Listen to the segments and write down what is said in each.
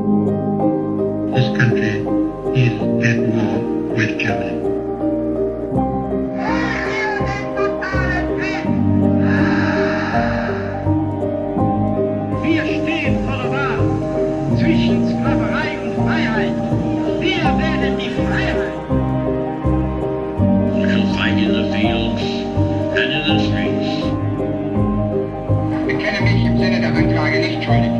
This country is at war with Germany. Wir stehen vor der Wahl zwischen Sklaverei und Freiheit. Wir wählen die Freiheit. We shall fight in the fields and in the streets. Ich bekenne mich im Sinne der Anklage nicht schuldig.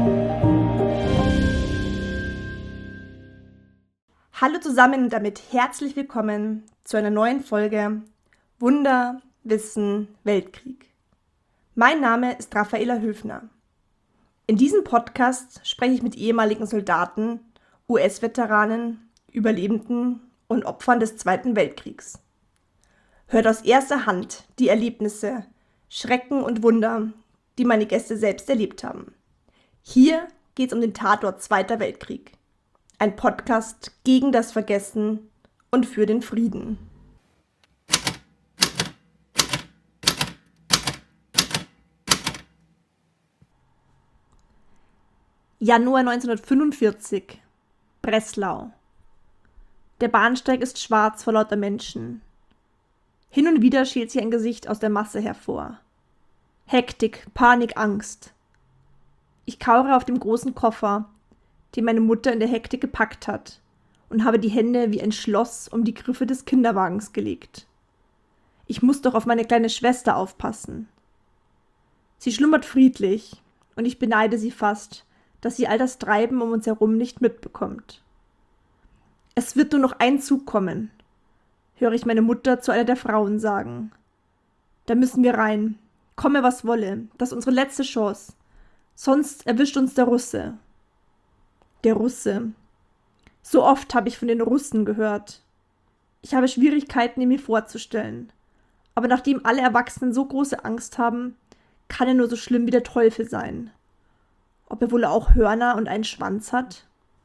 Hallo zusammen und damit herzlich willkommen zu einer neuen Folge Wunder, Wissen, Weltkrieg. Mein Name ist Raffaela Höfner. In diesem Podcast spreche ich mit ehemaligen Soldaten, US-Veteranen, Überlebenden und Opfern des Zweiten Weltkriegs. Hört aus erster Hand die Erlebnisse, Schrecken und Wunder, die meine Gäste selbst erlebt haben. Hier geht es um den Tatort Zweiter Weltkrieg. Ein Podcast gegen das Vergessen und für den Frieden. Januar 1945, Breslau. Der Bahnsteig ist schwarz vor lauter Menschen. Hin und wieder schält sich ein Gesicht aus der Masse hervor. Hektik, Panik, Angst. Ich kauere auf dem großen Koffer, den meine Mutter in der Hektik gepackt hat, und habe die Hände wie ein Schloss um die Griffe des Kinderwagens gelegt. Ich muss doch auf meine kleine Schwester aufpassen. Sie schlummert friedlich, und ich beneide sie fast, dass sie all das Treiben um uns herum nicht mitbekommt. Es wird nur noch ein Zug kommen, höre ich meine Mutter zu einer der Frauen sagen. Da müssen wir rein, komme was wolle, das ist unsere letzte Chance, sonst erwischt uns der Russe. Der Russe. So oft habe ich von den Russen gehört. Ich habe Schwierigkeiten, ihn mir vorzustellen. Aber nachdem alle Erwachsenen so große Angst haben, kann er nur so schlimm wie der Teufel sein. Ob er wohl auch Hörner und einen Schwanz hat?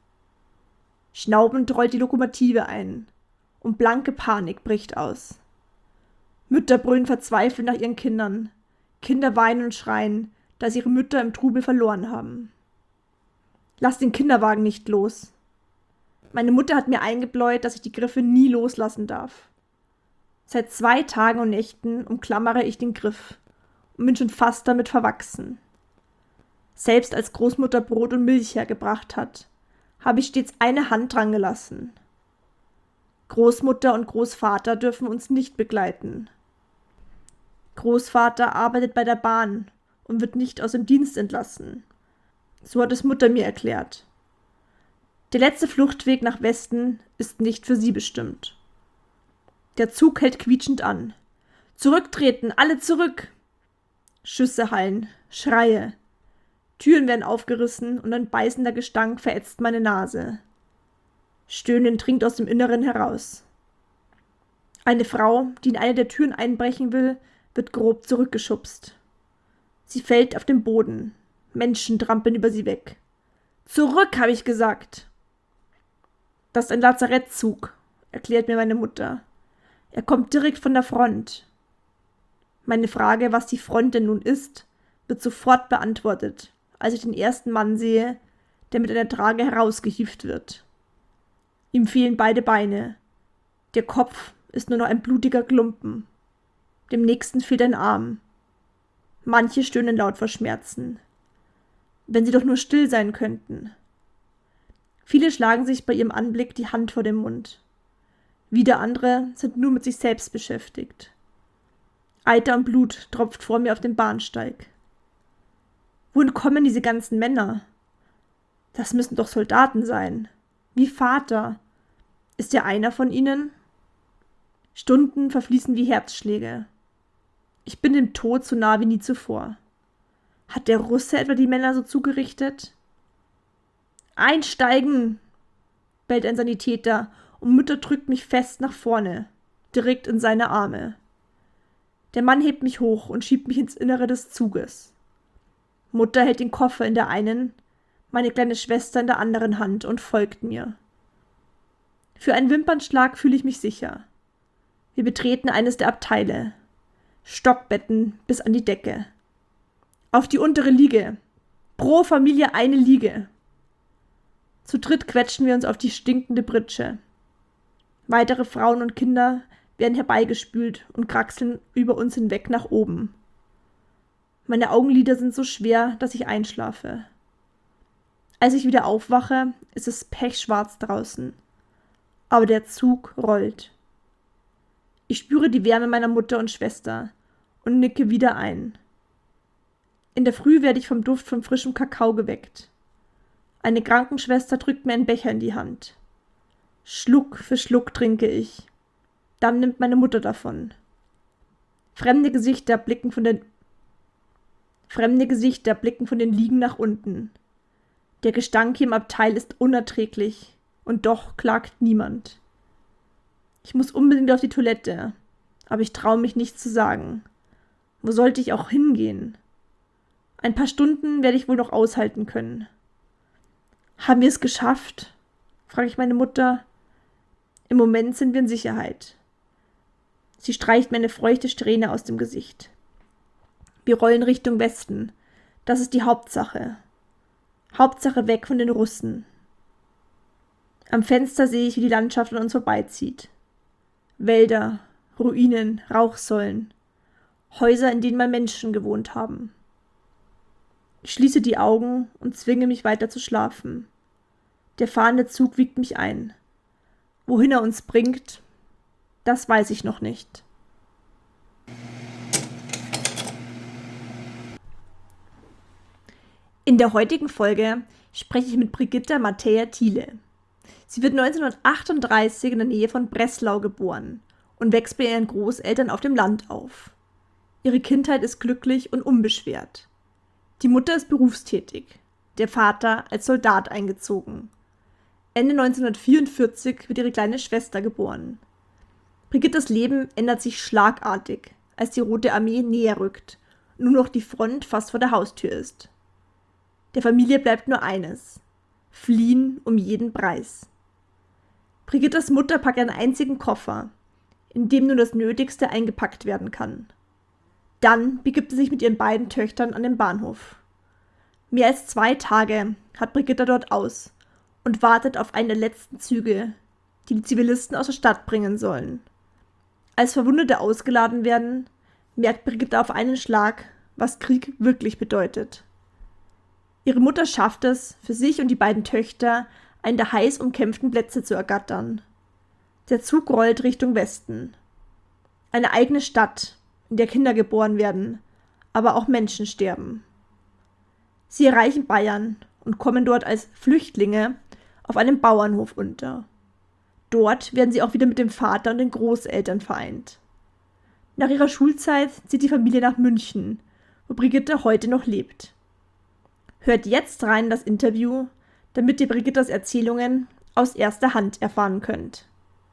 Schnaubend rollt die Lokomotive ein und blanke Panik bricht aus. Mütter brüllen verzweifelt nach ihren Kindern. Kinder weinen und schreien, da sie ihre Mütter im Trubel verloren haben. Lass den Kinderwagen nicht los. Meine Mutter hat mir eingebläut, dass ich die Griffe nie loslassen darf. Seit 2 Tagen und Nächten umklammere ich den Griff und bin schon fast damit verwachsen. Selbst als Großmutter Brot und Milch hergebracht hat, habe ich stets eine Hand dran gelassen. Großmutter und Großvater dürfen uns nicht begleiten. Großvater arbeitet bei der Bahn und wird nicht aus dem Dienst entlassen. So hat es Mutter mir erklärt. Der letzte Fluchtweg nach Westen ist nicht für sie bestimmt. Der Zug hält quietschend an. Zurücktreten, alle zurück! Schüsse hallen, Schreie. Türen werden aufgerissen und ein beißender Gestank verätzt meine Nase. Stöhnen dringt aus dem Inneren heraus. Eine Frau, die in eine der Türen einbrechen will, wird grob zurückgeschubst. Sie fällt auf den Boden. Menschen trampeln über sie weg. Zurück, habe ich gesagt. Das ist ein Lazarettzug, erklärt mir meine Mutter. Er kommt direkt von der Front. Meine Frage, was die Front denn nun ist, wird sofort beantwortet, als ich den ersten Mann sehe, der mit einer Trage herausgehievt wird. Ihm fehlen beide Beine. Der Kopf ist nur noch ein blutiger Klumpen. Dem nächsten fehlt ein Arm. Manche stöhnen laut vor Schmerzen. Wenn sie doch nur still sein könnten. Viele schlagen sich bei ihrem Anblick die Hand vor den Mund. Wieder andere sind nur mit sich selbst beschäftigt. Eiter und Blut tropft vor mir auf den Bahnsteig. Wohin kommen diese ganzen Männer? Das müssen doch Soldaten sein. Wie Vater. Ist er einer von ihnen? Stunden verfließen wie Herzschläge. Ich bin dem Tod so nah wie nie zuvor. Hat der Russe etwa die Männer so zugerichtet? Einsteigen, bellt ein Sanitäter und Mutter drückt mich fest nach vorne, direkt in seine Arme. Der Mann hebt mich hoch und schiebt mich ins Innere des Zuges. Mutter hält den Koffer in der einen, meine kleine Schwester in der anderen Hand und folgt mir. Für einen Wimpernschlag fühle ich mich sicher. Wir betreten eines der Abteile. Stockbetten bis an die Decke. Auf die untere Liege. Pro Familie eine Liege. Zu dritt quetschen wir uns auf die stinkende Pritsche. Weitere Frauen und Kinder werden herbeigespült und kraxeln über uns hinweg nach oben. Meine Augenlider sind so schwer, dass ich einschlafe. Als ich wieder aufwache, ist es pechschwarz draußen. Aber der Zug rollt. Ich spüre die Wärme meiner Mutter und Schwester und nicke wieder ein. In der Früh werde ich vom Duft von frischem Kakao geweckt. Eine Krankenschwester drückt mir einen Becher in die Hand. Schluck für Schluck trinke ich. Dann nimmt meine Mutter davon. Fremde Gesichter blicken von den Liegen nach unten. Der Gestank hier im Abteil ist unerträglich, und doch klagt niemand. Ich muss unbedingt auf die Toilette, aber ich traue mich nicht zu sagen. Wo sollte ich auch hingehen? Ein paar Stunden werde ich wohl noch aushalten können. Haben wir es geschafft? Frage ich meine Mutter. Im Moment sind wir in Sicherheit. Sie streicht mir eine feuchte Strähne aus dem Gesicht. Wir rollen Richtung Westen. Das ist die Hauptsache. Hauptsache weg von den Russen. Am Fenster sehe ich, wie die Landschaft an uns vorbeizieht. Wälder, Ruinen, Rauchsäulen. Häuser, in denen mal Menschen gewohnt haben. Ich schließe die Augen und zwinge mich weiter zu schlafen. Der fahrende Zug wiegt mich ein. Wohin er uns bringt, das weiß ich noch nicht. In der heutigen Folge spreche ich mit Brigitta Mattea Thiele. Sie wird 1938 in der Nähe von Breslau geboren und wächst bei ihren Großeltern auf dem Land auf. Ihre Kindheit ist glücklich und unbeschwert. Die Mutter ist berufstätig, der Vater als Soldat eingezogen. Ende 1944 wird ihre kleine Schwester geboren. Brigittas Leben ändert sich schlagartig, als die Rote Armee näher rückt und nur noch die Front fast vor der Haustür ist. Der Familie bleibt nur eines: fliehen um jeden Preis. Brigittas Mutter packt einen einzigen Koffer, in dem nur das Nötigste eingepackt werden kann. Dann begibt sie sich mit ihren beiden Töchtern an den Bahnhof. Mehr als 2 Tage hat Brigitta dort aus und wartet auf einen der letzten Züge, die die Zivilisten aus der Stadt bringen sollen. Als Verwundete ausgeladen werden, merkt Brigitta auf einen Schlag, was Krieg wirklich bedeutet. Ihre Mutter schafft es, für sich und die beiden Töchter einen der heiß umkämpften Plätze zu ergattern. Der Zug rollt Richtung Westen. Eine eigene Stadt, in der Kinder geboren werden, aber auch Menschen sterben. Sie erreichen Bayern und kommen dort als Flüchtlinge auf einem Bauernhof unter. Dort werden sie auch wieder mit dem Vater und den Großeltern vereint. Nach ihrer Schulzeit zieht die Familie nach München, wo Brigitte heute noch lebt. Hört jetzt rein in das Interview, damit ihr Brigittas Erzählungen aus erster Hand erfahren könnt.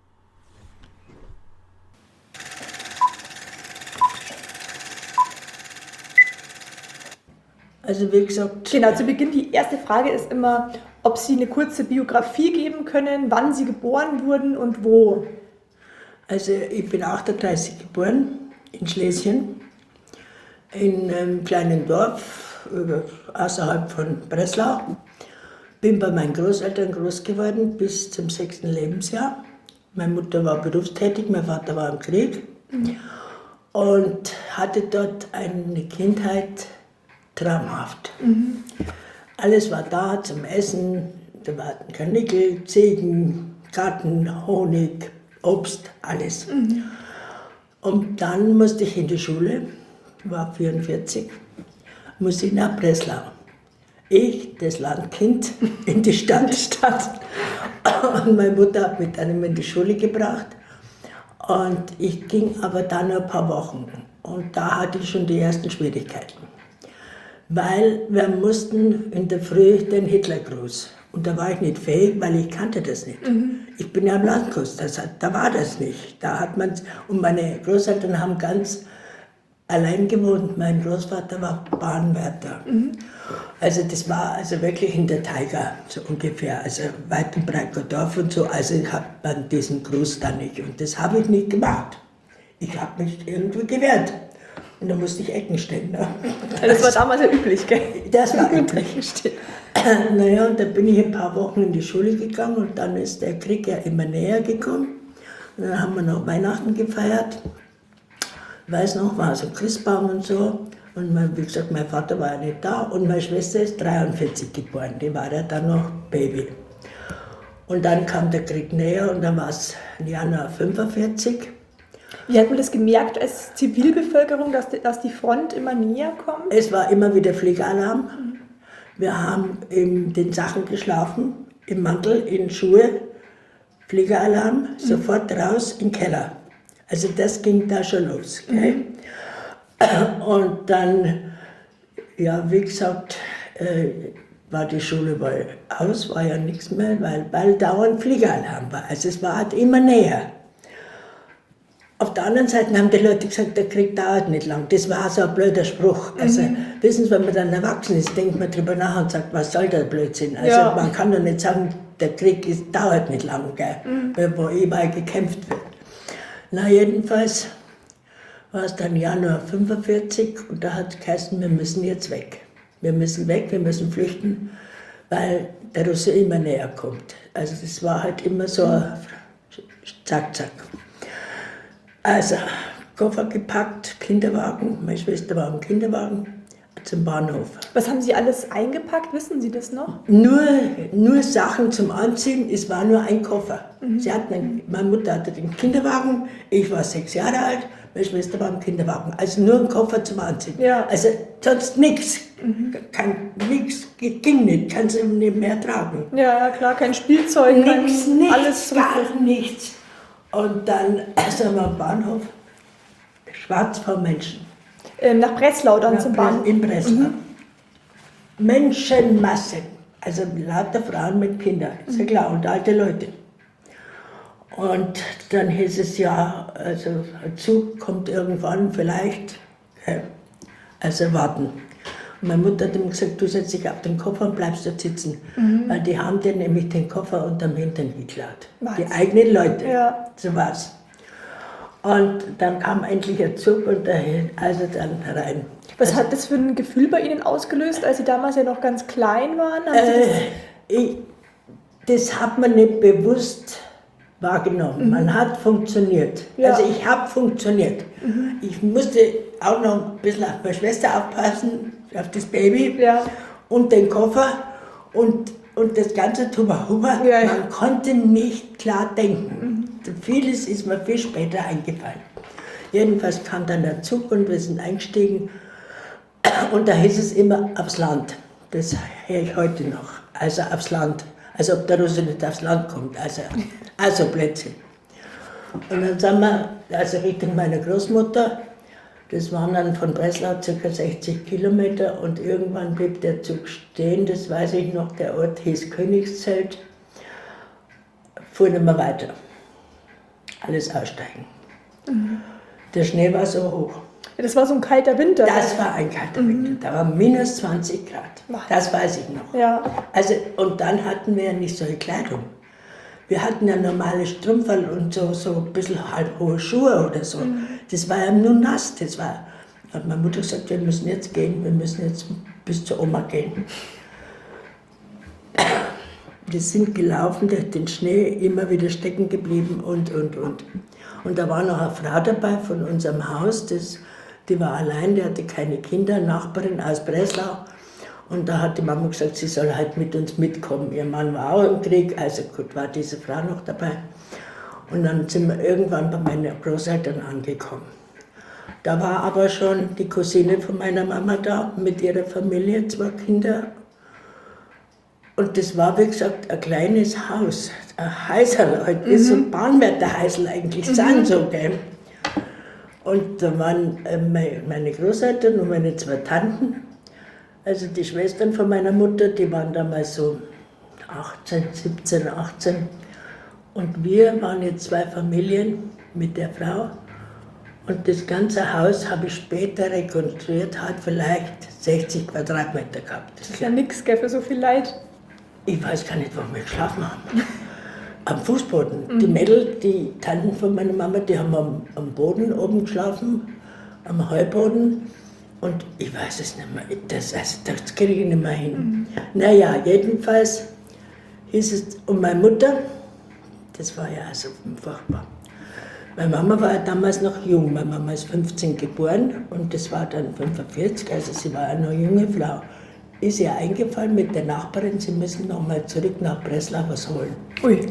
Also wie gesagt... Genau, zu Beginn die erste Frage ist immer, ob Sie eine kurze Biografie geben können, wann Sie geboren wurden und wo. Also ich bin 38 geboren, in Schlesien, in einem kleinen Dorf außerhalb von Breslau. Bin bei meinen Großeltern groß geworden bis zum 6. Lebensjahr. Meine Mutter war berufstätig, mein Vater war im Krieg und hatte dort eine Kindheit traumhaft. Alles war da zum Essen, da waren Karnickel, Ziegen, Garten, Honig, Obst, alles. Und dann musste ich in die Schule, war 44, musste ich nach Breslau. Ich, das Landkind, in die Stadt. Und meine Mutter hat mich dann in die Schule gebracht. Und ich ging aber dann nur ein paar Wochen. Und da hatte ich schon die ersten Schwierigkeiten. Weil wir mussten in der Früh den Hitlergruß. Und da war ich nicht fähig, weil ich kannte das nicht. Ich bin ja am Landkurs, da war das nicht. Da hat man's, und meine Großeltern haben ganz allein gewohnt. Mein Großvater war Bahnwärter. Also das war also wirklich in der Taiga, so ungefähr. Also weit und breit kein Dorf und so. Also hat man diesen Gruß da nicht. Und das habe ich nicht gemacht. Ich habe mich irgendwie gewehrt. Und da musste ich Ecken stellen. Ne? Das war damals ja üblich, gell? Das war üblich. Naja, und da bin ich ein paar Wochen in die Schule gegangen und dann ist der Krieg ja immer näher gekommen. Und dann haben wir noch Weihnachten gefeiert. Ich weiß noch, war so Christbaum und so. Und wie gesagt, mein Vater war ja nicht da und meine Schwester ist 43 geboren, die war ja dann noch Baby. Und dann kam der Krieg näher und dann war es im Januar 45. Wie hat man das gemerkt als Zivilbevölkerung, dass die Front immer näher kommt? Es war immer wieder Fliegeralarm. Wir haben in den Sachen geschlafen, im Mantel, in Schuhe, Fliegeralarm, sofort raus in den Keller. Also das ging da schon los. Gell? Und dann, ja, wie gesagt, war die Schule wohl aus, war ja nichts mehr, weil dauernd Fliegeralarm war. Also es war halt immer näher. Auf der anderen Seite haben die Leute gesagt, der Krieg dauert nicht lang. Das war so ein blöder Spruch. Also, wissen Sie, wenn man dann erwachsen ist, denkt man drüber nach und sagt, was soll der Blödsinn? Also man kann doch nicht sagen, der Krieg dauert nicht lang, gell? Wo überall gekämpft wird. Na jedenfalls war es dann Januar 45 und da hat es geheißen, wir müssen jetzt weg. Wir müssen weg, wir müssen flüchten, weil der Russe immer näher kommt. Also das war halt immer so zack, zack. Also, Koffer gepackt, Kinderwagen, meine Schwester war im Kinderwagen zum Bahnhof. Was haben Sie alles eingepackt, wissen Sie das noch? Nur Sachen zum Anziehen, es war nur ein Koffer. Meine Mutter hatte den Kinderwagen, ich war 6 Jahre alt, meine Schwester war im Kinderwagen. Also nur ein Koffer zum Anziehen. Ja. Also sonst nichts. Nichts ging nicht, kannst du nicht mehr tragen. Ja, klar, kein Spielzeug, Nichts, alles gar nichts. Und dann sind wir am Bahnhof, schwarz vor Menschen. Nach Breslau dann zum Bahnhof. In Breslau. Menschenmassen, also lauter Frauen mit Kindern, ist ja klar, und alte Leute. Und dann hieß es ja, also ein Zug kommt irgendwann vielleicht, also warten. Und meine Mutter hat ihm gesagt, du setzt dich auf den Koffer und bleibst dort sitzen, weil die haben dir nämlich den Koffer unterm Hintern geklaut. Die eigenen Leute, so war's. Und dann kam endlich ein Zug und also dann rein. Was hat das für ein Gefühl bei Ihnen ausgelöst, als Sie damals ja noch ganz klein waren? Das hat man nicht bewusst wahrgenommen. Man hat funktioniert. Ja. Also ich habe funktioniert. Ich musste auch noch ein bisschen auf meine Schwester aufpassen, auf das Baby und den Koffer und das ganze Tuba-Huba. Ja. Man konnte nicht klar denken. Vieles ist mir viel später eingefallen. Jedenfalls kam dann der Zug und wir sind eingestiegen und da hieß es immer aufs Land. Das höre ich heute noch. Also aufs Land. Also ob der Russe nicht aufs Land kommt. Also Blödsinn. Und dann sind wir also Richtung meiner Großmutter. Das waren dann von Breslau ca. 60 Kilometer und irgendwann blieb der Zug stehen. Das weiß ich noch. Der Ort hieß Königszelt. Fuhr nicht mehr weiter. Alles aussteigen. Der Schnee war so hoch. Ja, das war so ein kalter Winter. Das war ein kalter Winter. Da war minus 20 Grad. Das weiß ich noch. Ja. Also, und dann hatten wir ja nicht solche Kleidung. Wir hatten ja normale Strümpfe und so ein bisschen halbhohe Schuhe oder so. Das war ja nur nass. Hat meine Mutter gesagt, wir müssen jetzt gehen, wir müssen jetzt bis zur Oma gehen. Wir sind gelaufen durch den Schnee, immer wieder stecken geblieben und. Und da war noch eine Frau dabei von unserem Haus, die war allein, die hatte keine Kinder, Nachbarin aus Breslau. Und da hat die Mama gesagt, sie soll halt mit uns mitkommen. Ihr Mann war auch im Krieg, also gut, war diese Frau noch dabei. Und dann sind wir irgendwann bei meinen Großeltern angekommen. Da war aber schon die Cousine von meiner Mama da, mit ihrer Familie, 2 Kinder. Und das war, wie gesagt, ein kleines Haus, ein Häuserl, halt, wie so Bahnwärterhäusl eigentlich sind, so, gell. Und da waren meine Großeltern und meine 2 Tanten, also die Schwestern von meiner Mutter, die waren damals so 17, 18. Und wir waren jetzt 2 Familien mit der Frau. Und das ganze Haus habe ich später rekonstruiert, hat vielleicht 60 Quadratmeter gehabt. Das ist ja nichts, gell, für so viel Leid. Ich weiß gar nicht, wo wir geschlafen haben. Am Fußboden. Die Mädel, die Tanten von meiner Mama, die haben am Boden oben geschlafen, am Heuboden. Und ich weiß es nicht mehr, das kriege ich nicht mehr hin. Naja, jedenfalls hieß es, und meine Mutter, das war ja also furchtbar. Meine Mama war ja damals noch jung, meine Mama ist 15 geboren und das war dann 45, also sie war eine junge Frau. Ist ihr eingefallen mit der Nachbarin, sie müssen noch mal zurück nach Breslau was holen. Ui.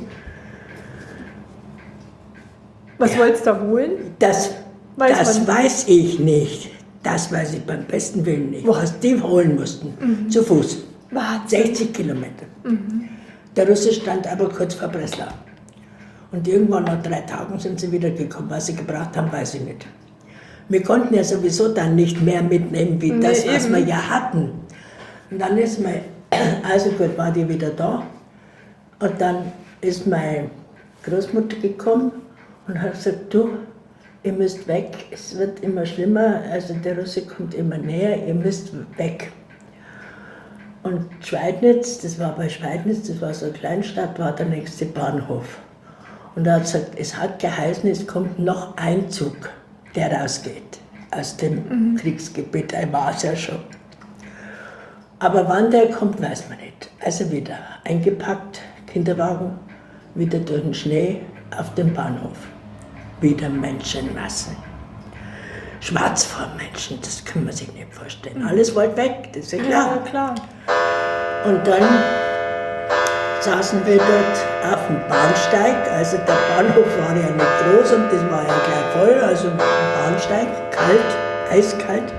Was wolltest du da holen? Das Weiß man weiß ich nicht. Das weiß ich beim besten Willen nicht. Was die holen mussten, zu Fuß. Wahnsinn. 60 Kilometer. Der Russe stand aber kurz vor Breslau. Und irgendwann nach 3 Tagen sind sie wieder gekommen. Was sie gebracht haben, weiß ich nicht. Wir konnten ja sowieso dann nicht mehr mitnehmen, wie das, was wir ja hatten. Und dann ist also gut, war die wieder da. Und dann ist meine Großmutter gekommen und hat gesagt, du, ihr müsst weg, es wird immer schlimmer, also der Russe kommt immer näher, ihr müsst weg. Und Schweidnitz, das war bei Schweidnitz, das war so eine Kleinstadt, war der nächste Bahnhof. Und er hat gesagt, es hat geheißen, es kommt noch ein Zug, der rausgeht aus dem Kriegsgebiet, er war es ja schon. Aber wann der kommt, weiß man nicht. Also wieder eingepackt, Kinderwagen, wieder durch den Schnee auf dem Bahnhof. Wieder Menschenmassen. Schwarz vor Menschen, das kann man sich nicht vorstellen. Alles wollte weg, das ist ja klar. Ja, klar. Und dann saßen wir dort auf dem Bahnsteig, also der Bahnhof war ja nicht groß und das war ja gleich voll, also Bahnsteig, kalt, eiskalt.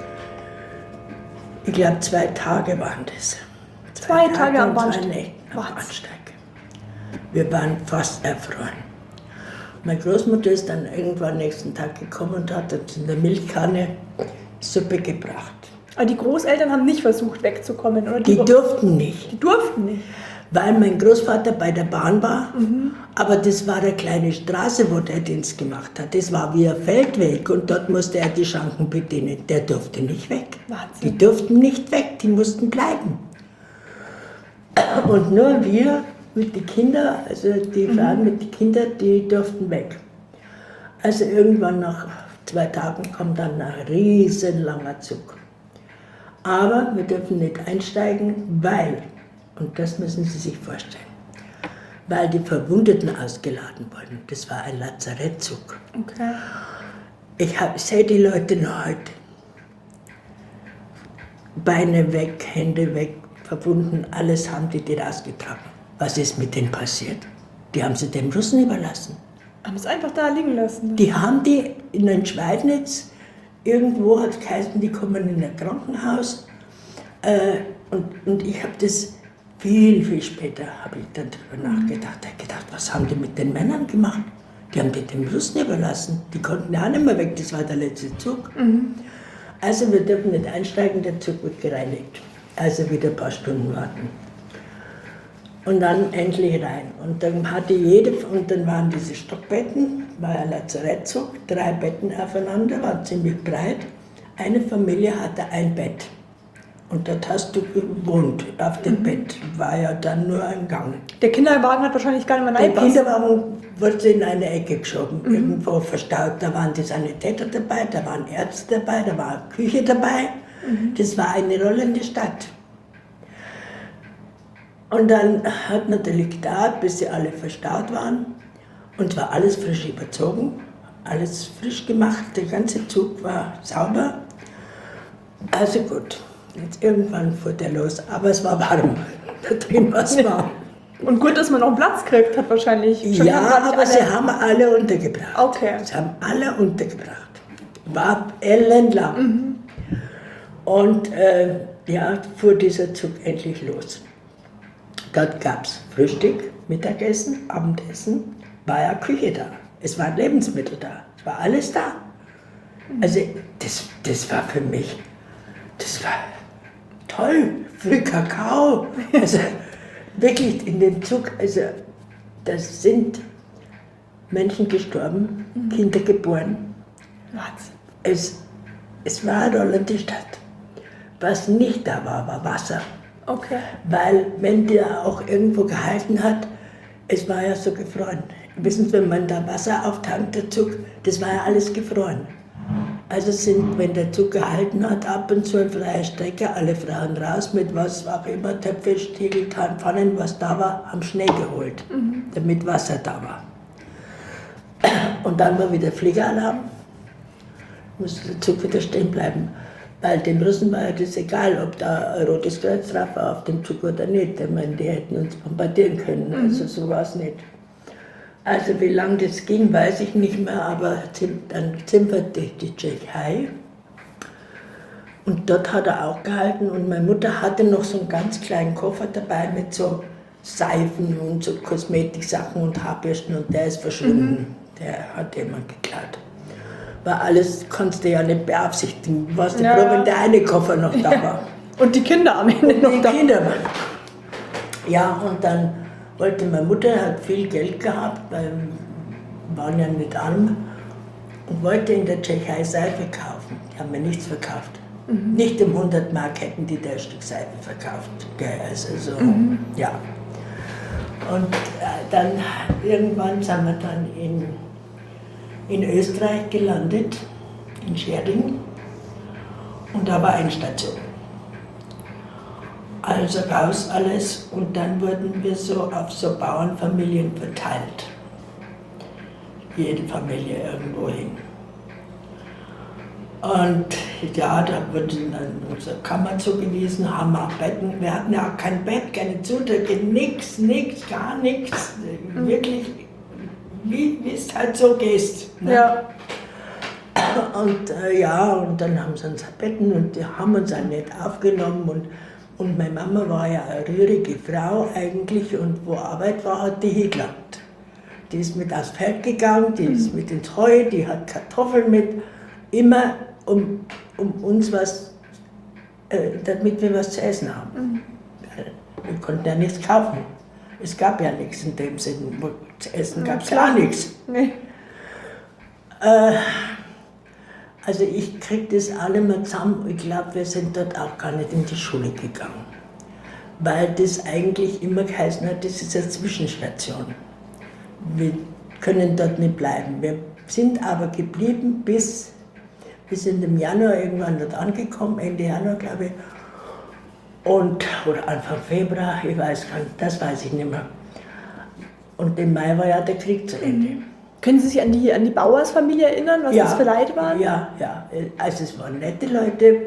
Ich glaube 2 Tage waren das. 2 Tage am und 2 Bahnsteig. Nächte am Was? Bahnsteig. Wir waren fast erfroren. Meine Großmutter ist dann irgendwann nächsten Tag gekommen und hat uns in der Milchkanne Suppe gebracht. Aber die Großeltern haben nicht versucht wegzukommen, oder? Die durften nicht. Die durften nicht. Weil mein Großvater bei der Bahn war, aber das war eine kleine Straße, wo der Dienst gemacht hat. Das war wie ein Feldweg und dort musste er die Schanken bedienen. Der durfte nicht weg. Wahnsinn. Die durften nicht weg, die mussten bleiben. Und nur wir mit den Kindern, also die Frauen mit den Kindern, die durften weg. Also irgendwann nach 2 Tagen kommt dann ein riesenlanger Zug. Aber wir dürfen nicht einsteigen, weil, und das müssen Sie sich vorstellen, weil die Verwundeten ausgeladen wurden. Das war ein Lazarettzug. Okay. Ich sehe die Leute noch heute. Beine weg, Hände weg, verbunden, alles haben die rausgetragen. Was ist mit denen passiert? Die haben sie den Russen überlassen. Haben es einfach da liegen lassen. Die haben die in den Schweidnitz, irgendwo hat es geheißen, die kommen in ein Krankenhaus. Und ich habe das viel später, habe ich dann darüber nachgedacht. Ich habe gedacht, was haben die mit den Männern gemacht? Die haben die dem Russen überlassen. Die konnten ja auch nicht mehr weg, das war der letzte Zug. Also wir dürfen nicht einsteigen, der Zug wird gereinigt. Also wieder ein paar Stunden warten. Und dann endlich rein. Und dann hatte und dann waren diese Stockbetten, war ein Lazarettzug, 3 Betten aufeinander, war ziemlich breit. Eine Familie hatte ein Bett. Und dort hast du gewohnt, auf dem Bett. War ja dann nur ein Gang. Der Kinderwagen hat wahrscheinlich gar nicht mehr Der reingepasst. Kinderwagen wurde in eine Ecke geschoben, irgendwo verstaut. Da waren die Sanitäter dabei, da waren Ärzte dabei, da war eine Küche dabei. Das war eine rollende Stadt. Und dann hat natürlich gedauert, bis sie alle verstaut waren. Und war alles frisch überzogen, alles frisch gemacht, der ganze Zug war sauber. Also gut, jetzt irgendwann fuhr der los, aber es war warm. Da drin war es warm. Und gut, dass man auch einen Platz kriegt, hat wahrscheinlich. Ja, aber sie haben alle untergebracht. Okay. Sie haben alle untergebracht. War ellenlang. Und ja, fuhr dieser Zug endlich los. Dort gab es Frühstück, Mittagessen, Abendessen, war ja Küche da. Es waren Lebensmittel da, es war alles da. Also das war für mich, das war toll, früh Kakao. Also wirklich in dem Zug, also da sind Menschen gestorben, Kinder geboren. Wahnsinn. Es war eine rollende Stadt. Was nicht da war, war Wasser. Okay. Weil, wenn der auch irgendwo gehalten hat, es war ja so gefroren. Wissen Sie, wenn man da Wasser auftankt, der Zug, das war ja alles gefroren. Also sind, wenn der Zug gehalten hat, ab und zu eine freie Strecke, alle Frauen raus mit was auch immer, Töpfe, Stiegel, Pfannen, was da war, haben Schnee geholt, damit Wasser da war. Und dann war wieder Fliegeralarm, musste der Zug wieder stehen bleiben. Weil den Russen war ja das egal, ob da ein rotes Kreuz drauf war auf dem Zug oder nicht. Ich meine, die hätten uns bombardieren können, also so war es nicht. Also wie lange das ging, weiß ich nicht mehr, aber dann sind wir durch die Tschechei. Und dort hat er auch gehalten und meine Mutter hatte noch so einen ganz kleinen Koffer dabei mit so Seifen und so Kosmetiksachen und Haarbürsten und der ist verschwunden. Der hat jemand geklaut. Weil alles konntest du ja nicht beaufsichtigen. Du warst ja froh, wenn der eine Koffer noch da war. Und die Kinder am Ende Und noch die da. Kinder. Ja, und dann wollte meine Mutter, hat viel Geld gehabt, weil wir waren ja nicht arm, und wollte in der Tschechei Seife kaufen. Die haben mir nichts verkauft. Nicht um 100 Mark hätten die da ein Stück Seife verkauft. Also so, ja. Und dann irgendwann sind wir dann in Österreich gelandet, in Scherding, und da war Endstation. Also raus alles und dann wurden wir so auf so Bauernfamilien verteilt. Jede Familie irgendwo hin. Und ja, da wurde dann unsere Kammer zugewiesen, haben auch Betten. Wir hatten ja auch kein Bett, keine Zudecke, nichts, gar nichts. Wirklich, wie es halt so gehst. Ne? Ja. Und ja, und dann haben sie uns Betten und die haben uns auch nicht aufgenommen. Und meine Mama war ja eine rührige Frau eigentlich und wo Arbeit war, hat die hingelangt. Die ist mit aufs Feld gegangen, die ist mit ins Heu, die hat Kartoffeln mit, immer um uns was, damit wir was zu essen haben. Wir konnten ja nichts kaufen. Es gab ja nichts in dem Sinn, zu essen gab es ja auch nichts. Nee. Also ich kriege das auch nicht mehr zusammen. Ich glaube, wir sind dort auch gar nicht in die Schule gegangen. Weil das eigentlich immer geheißen hat, das ist eine Zwischenstation. Wir können dort nicht bleiben. Wir sind aber geblieben bis in dem Januar irgendwann dort angekommen, Ende Januar glaube ich. Oder Anfang Februar, ich weiß gar nicht, das weiß ich nicht mehr. Und im Mai war ja der Krieg zu Ende. Können Sie sich an die Bauersfamilie erinnern, was das für Leute waren? Ja. Also es waren nette Leute,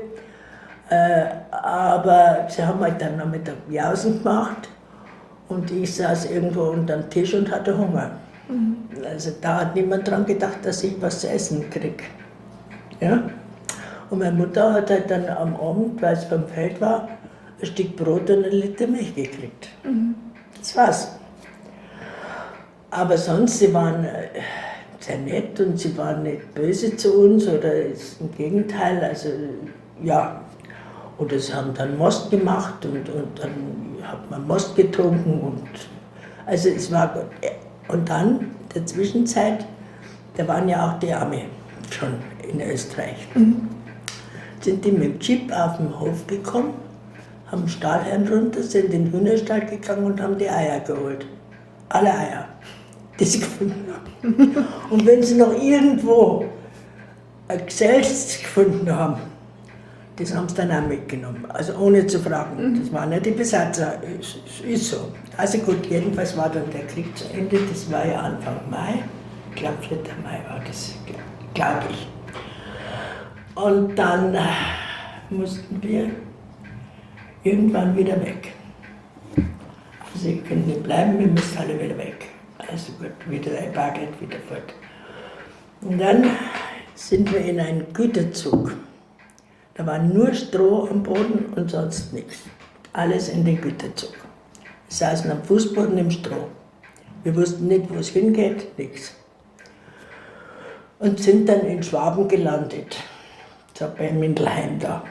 aber sie haben halt dann noch mit der Jausen gemacht und ich saß irgendwo unterm Tisch und hatte Hunger. Also da hat niemand dran gedacht, dass ich was zu essen kriege. Ja? Und meine Mutter hat halt dann am Abend, weil es vom Feld war, ein Stück Brot und 1 Liter Milch gekriegt. Das war's. Aber sonst, sie waren sehr nett und sie waren nicht böse zu uns oder im Gegenteil, also ja. Oder sie haben dann Most gemacht und dann hat man Most getrunken also es war gut. Und dann, in der Zwischenzeit, da waren ja auch die Arme schon in Österreich. Sind die mit dem Jeep auf den Hof gekommen, haben den Stallherrn runter, sind in den Hühnerstall gegangen und haben die Eier geholt. Alle Eier, die sie gefunden haben. Und wenn sie noch irgendwo ein Gesellschaft gefunden haben, das haben sie dann auch mitgenommen, also ohne zu fragen. Das waren ja die Besatzer, ist so. Also gut, jedenfalls war dann der Krieg zu Ende, das war ja Anfang Mai, ich glaube 4. Mai war das, glaube ich. Und dann mussten wir irgendwann wieder weg. Also wir können nicht bleiben, wir müssen alle wieder weg. Also gut, wieder ein Bargeld, wieder fort. Und dann sind wir in einen Güterzug. Da war nur Stroh am Boden und sonst nichts. Alles in den Güterzug. Wir saßen am Fußboden im Stroh. Wir wussten nicht, wo es hingeht, nichts. Und sind dann in Schwaben gelandet. So bei Mindelheim da.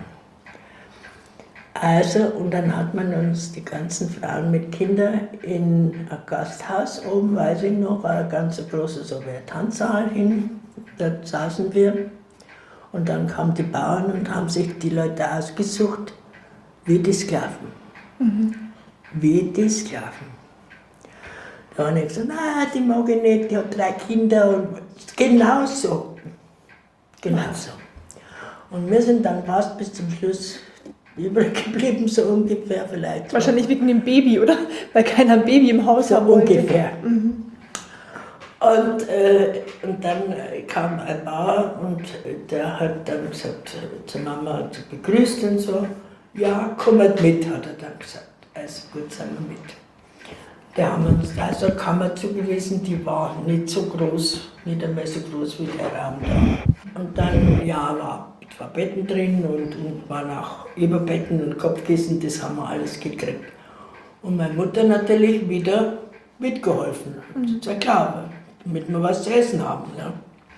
Also, und dann hat man uns, die ganzen Frauen mit Kindern, in ein Gasthaus oben, weiß ich noch, war ein ganz großer so wie ein Tanzsaal hin. Dort saßen wir. Und dann kamen die Bauern und haben sich die Leute ausgesucht, wie die Sklaven. Wie die Sklaven. Da haben die gesagt, nein, die mag ich nicht, die hat 3 Kinder und genau so. Genau so. Und wir sind dann fast bis zum Schluss übrig geblieben, so ungefähr vielleicht. Wahrscheinlich wegen dem Baby, oder? Weil keiner ein Baby im Haus So haben wollte. ungefähr. Und dann kam ein Bauer und der hat dann gesagt, zur Mama hat sie begrüßt und so. Ja, kommt mit, hat er dann gesagt. Also gut, sind wir mit. Der haben uns da so eine Kammer zugewiesen, die war nicht so groß, nicht einmal so groß wie der Raum da. Und dann, ja, war zwei Betten drin und waren auch Überbetten und Kopfkissen, das haben wir alles gekriegt. Und meine Mutter natürlich wieder mitgeholfen. Das ist ja klar, damit wir was zu essen haben. Ne?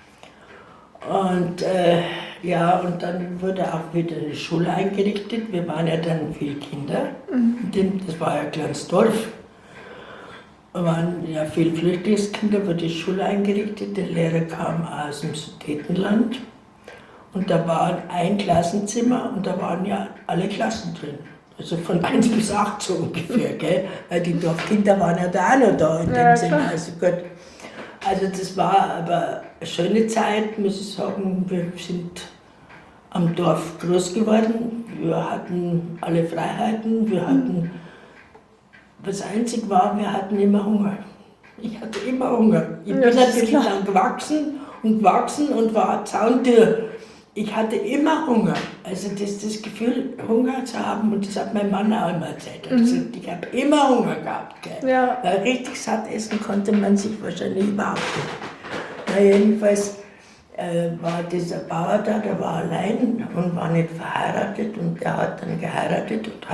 Und ja, und dann wurde auch wieder eine Schule eingerichtet. Wir waren ja dann viele Kinder. Das war ja ein kleines Dorf. Da waren ja viele Flüchtlingskinder, wurde die Schule eingerichtet. Der Lehrer kam aus dem Sudetenland. Und da war ein Klassenzimmer und da waren ja alle Klassen drin. Also von 1 bis 8 so ungefähr, gell? Weil die Dorfkinder waren ja da auch noch da in dem Sinne. Also gut. Also das war aber eine schöne Zeit, muss ich sagen. Wir sind am Dorf groß geworden. Wir hatten alle Freiheiten. Wir hatten, das Einzige war, wir hatten immer Hunger. Ich hatte immer Hunger. Ich bin natürlich dann gewachsen und war Zauntier. Ich hatte immer Hunger. Also das Gefühl, Hunger zu haben, und das hat mein Mann auch immer erzählt. Er hat gesagt, ich habe immer Hunger gehabt. Gell? Ja. Weil richtig satt essen konnte man sich wahrscheinlich überhaupt nicht. Na, jedenfalls war dieser Bauer da, der war allein und war nicht verheiratet. Und der hat dann geheiratet und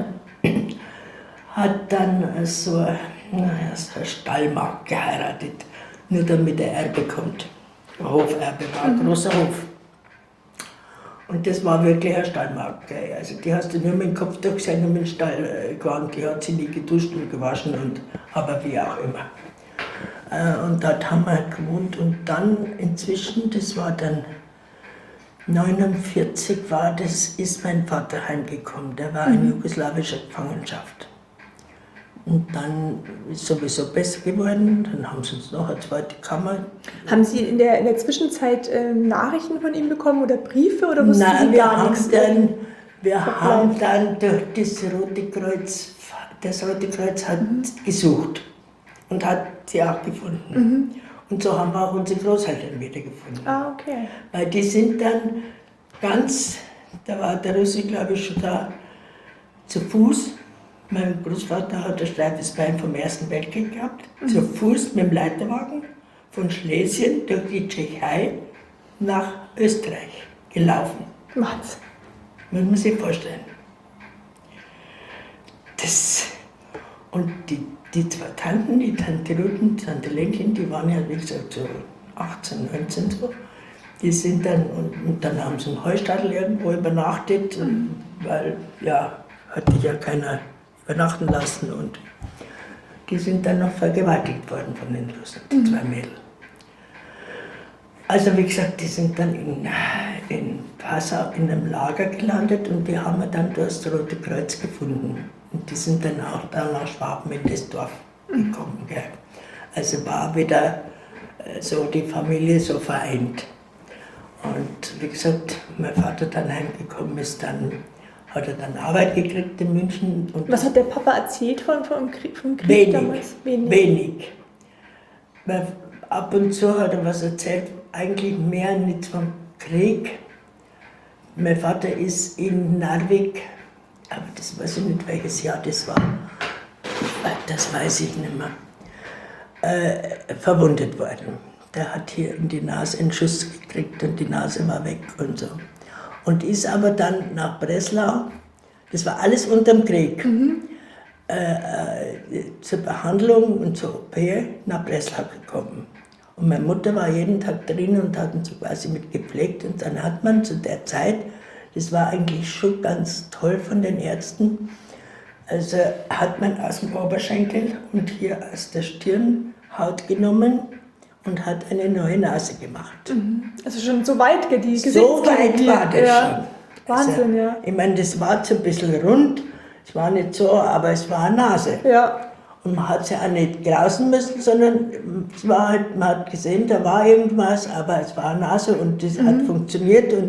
hat dann so eine Stallmagd geheiratet, nur damit er Erbe bekommt. Ein Hoferbe war ein großer Hof. Und das war wirklich eine Stallmagd. Also die hast du nur mit dem Kopf durchgesehen und mit dem Stall gegangen. Die hat sich nie geduscht und gewaschen, aber wie auch immer. Und dort haben wir gewohnt. Und dann inzwischen, das war dann 1949, ist mein Vater heimgekommen. Der war in jugoslawischer Gefangenschaft. Und dann ist es sowieso besser geworden, dann haben sie uns noch eine zweite Kammer. Haben Sie in der Zwischenzeit Nachrichten von ihm bekommen oder Briefe oder wussten Sie gar nichts? Wir haben dann durch das Rote Kreuz hat gesucht und hat sie auch gefunden. Und so haben wir auch unsere Großeltern wiedergefunden. Ah, okay. Weil die sind dann da war der Russe, glaube ich, schon da, zu Fuß. Mein Großvater hat ein steifes Bein vom Ersten Weltkrieg gehabt, zu Fuß mit dem Leiterwagen von Schlesien durch die Tschechei nach Österreich gelaufen. Was? Muss man sich vorstellen. Und die zwei Tanten, die Tante Ruth und Tante Lenchen, die waren ja, wie gesagt, so 18, 19 so. Die sind dann, und dann haben sie im Heustadel irgendwo übernachtet, weil, ja, hatte ja keiner übernachten lassen, und die sind dann noch vergewaltigt worden von den Russen, die zwei Mädel. Also wie gesagt, die sind dann in Passau in einem Lager gelandet und die haben wir dann durch das Rote Kreuz gefunden. Und die sind dann auch da nach Schwaben in das Dorf gekommen. Gell. Also war wieder so die Familie so vereint. Und wie gesagt, mein Vater dann heimgekommen ist, dann hat er dann Arbeit gekriegt in München. Und was hat der Papa erzählt vom Krieg damals? Wenig. Ab und zu hat er was erzählt, eigentlich mehr nicht vom Krieg. Mein Vater ist in Narvik, aber das weiß ich nicht, welches Jahr das war, das weiß ich nicht mehr, verwundet worden. Der hat hier in die Nase einen Schuss gekriegt und die Nase war weg und so. Und ist aber dann nach Breslau, das war alles unterm Krieg, zur Behandlung und zur OP nach Breslau gekommen. Und meine Mutter war jeden Tag drin und hat uns quasi mit gepflegt. Und dann hat man zu der Zeit, das war eigentlich schon ganz toll von den Ärzten, also hat man aus dem Oberschenkel und hier aus der Stirn Haut genommen und hat eine neue Nase gemacht. Also schon so weit gediegen? So weit war das schon. Wahnsinn, also, ja. Ich meine, das war so ein bisschen rund, es war nicht so, aber es war eine Nase. Ja. Und man hat sie auch nicht grausen müssen, sondern es war halt, man hat gesehen, da war irgendwas, aber es war eine Nase und das hat funktioniert und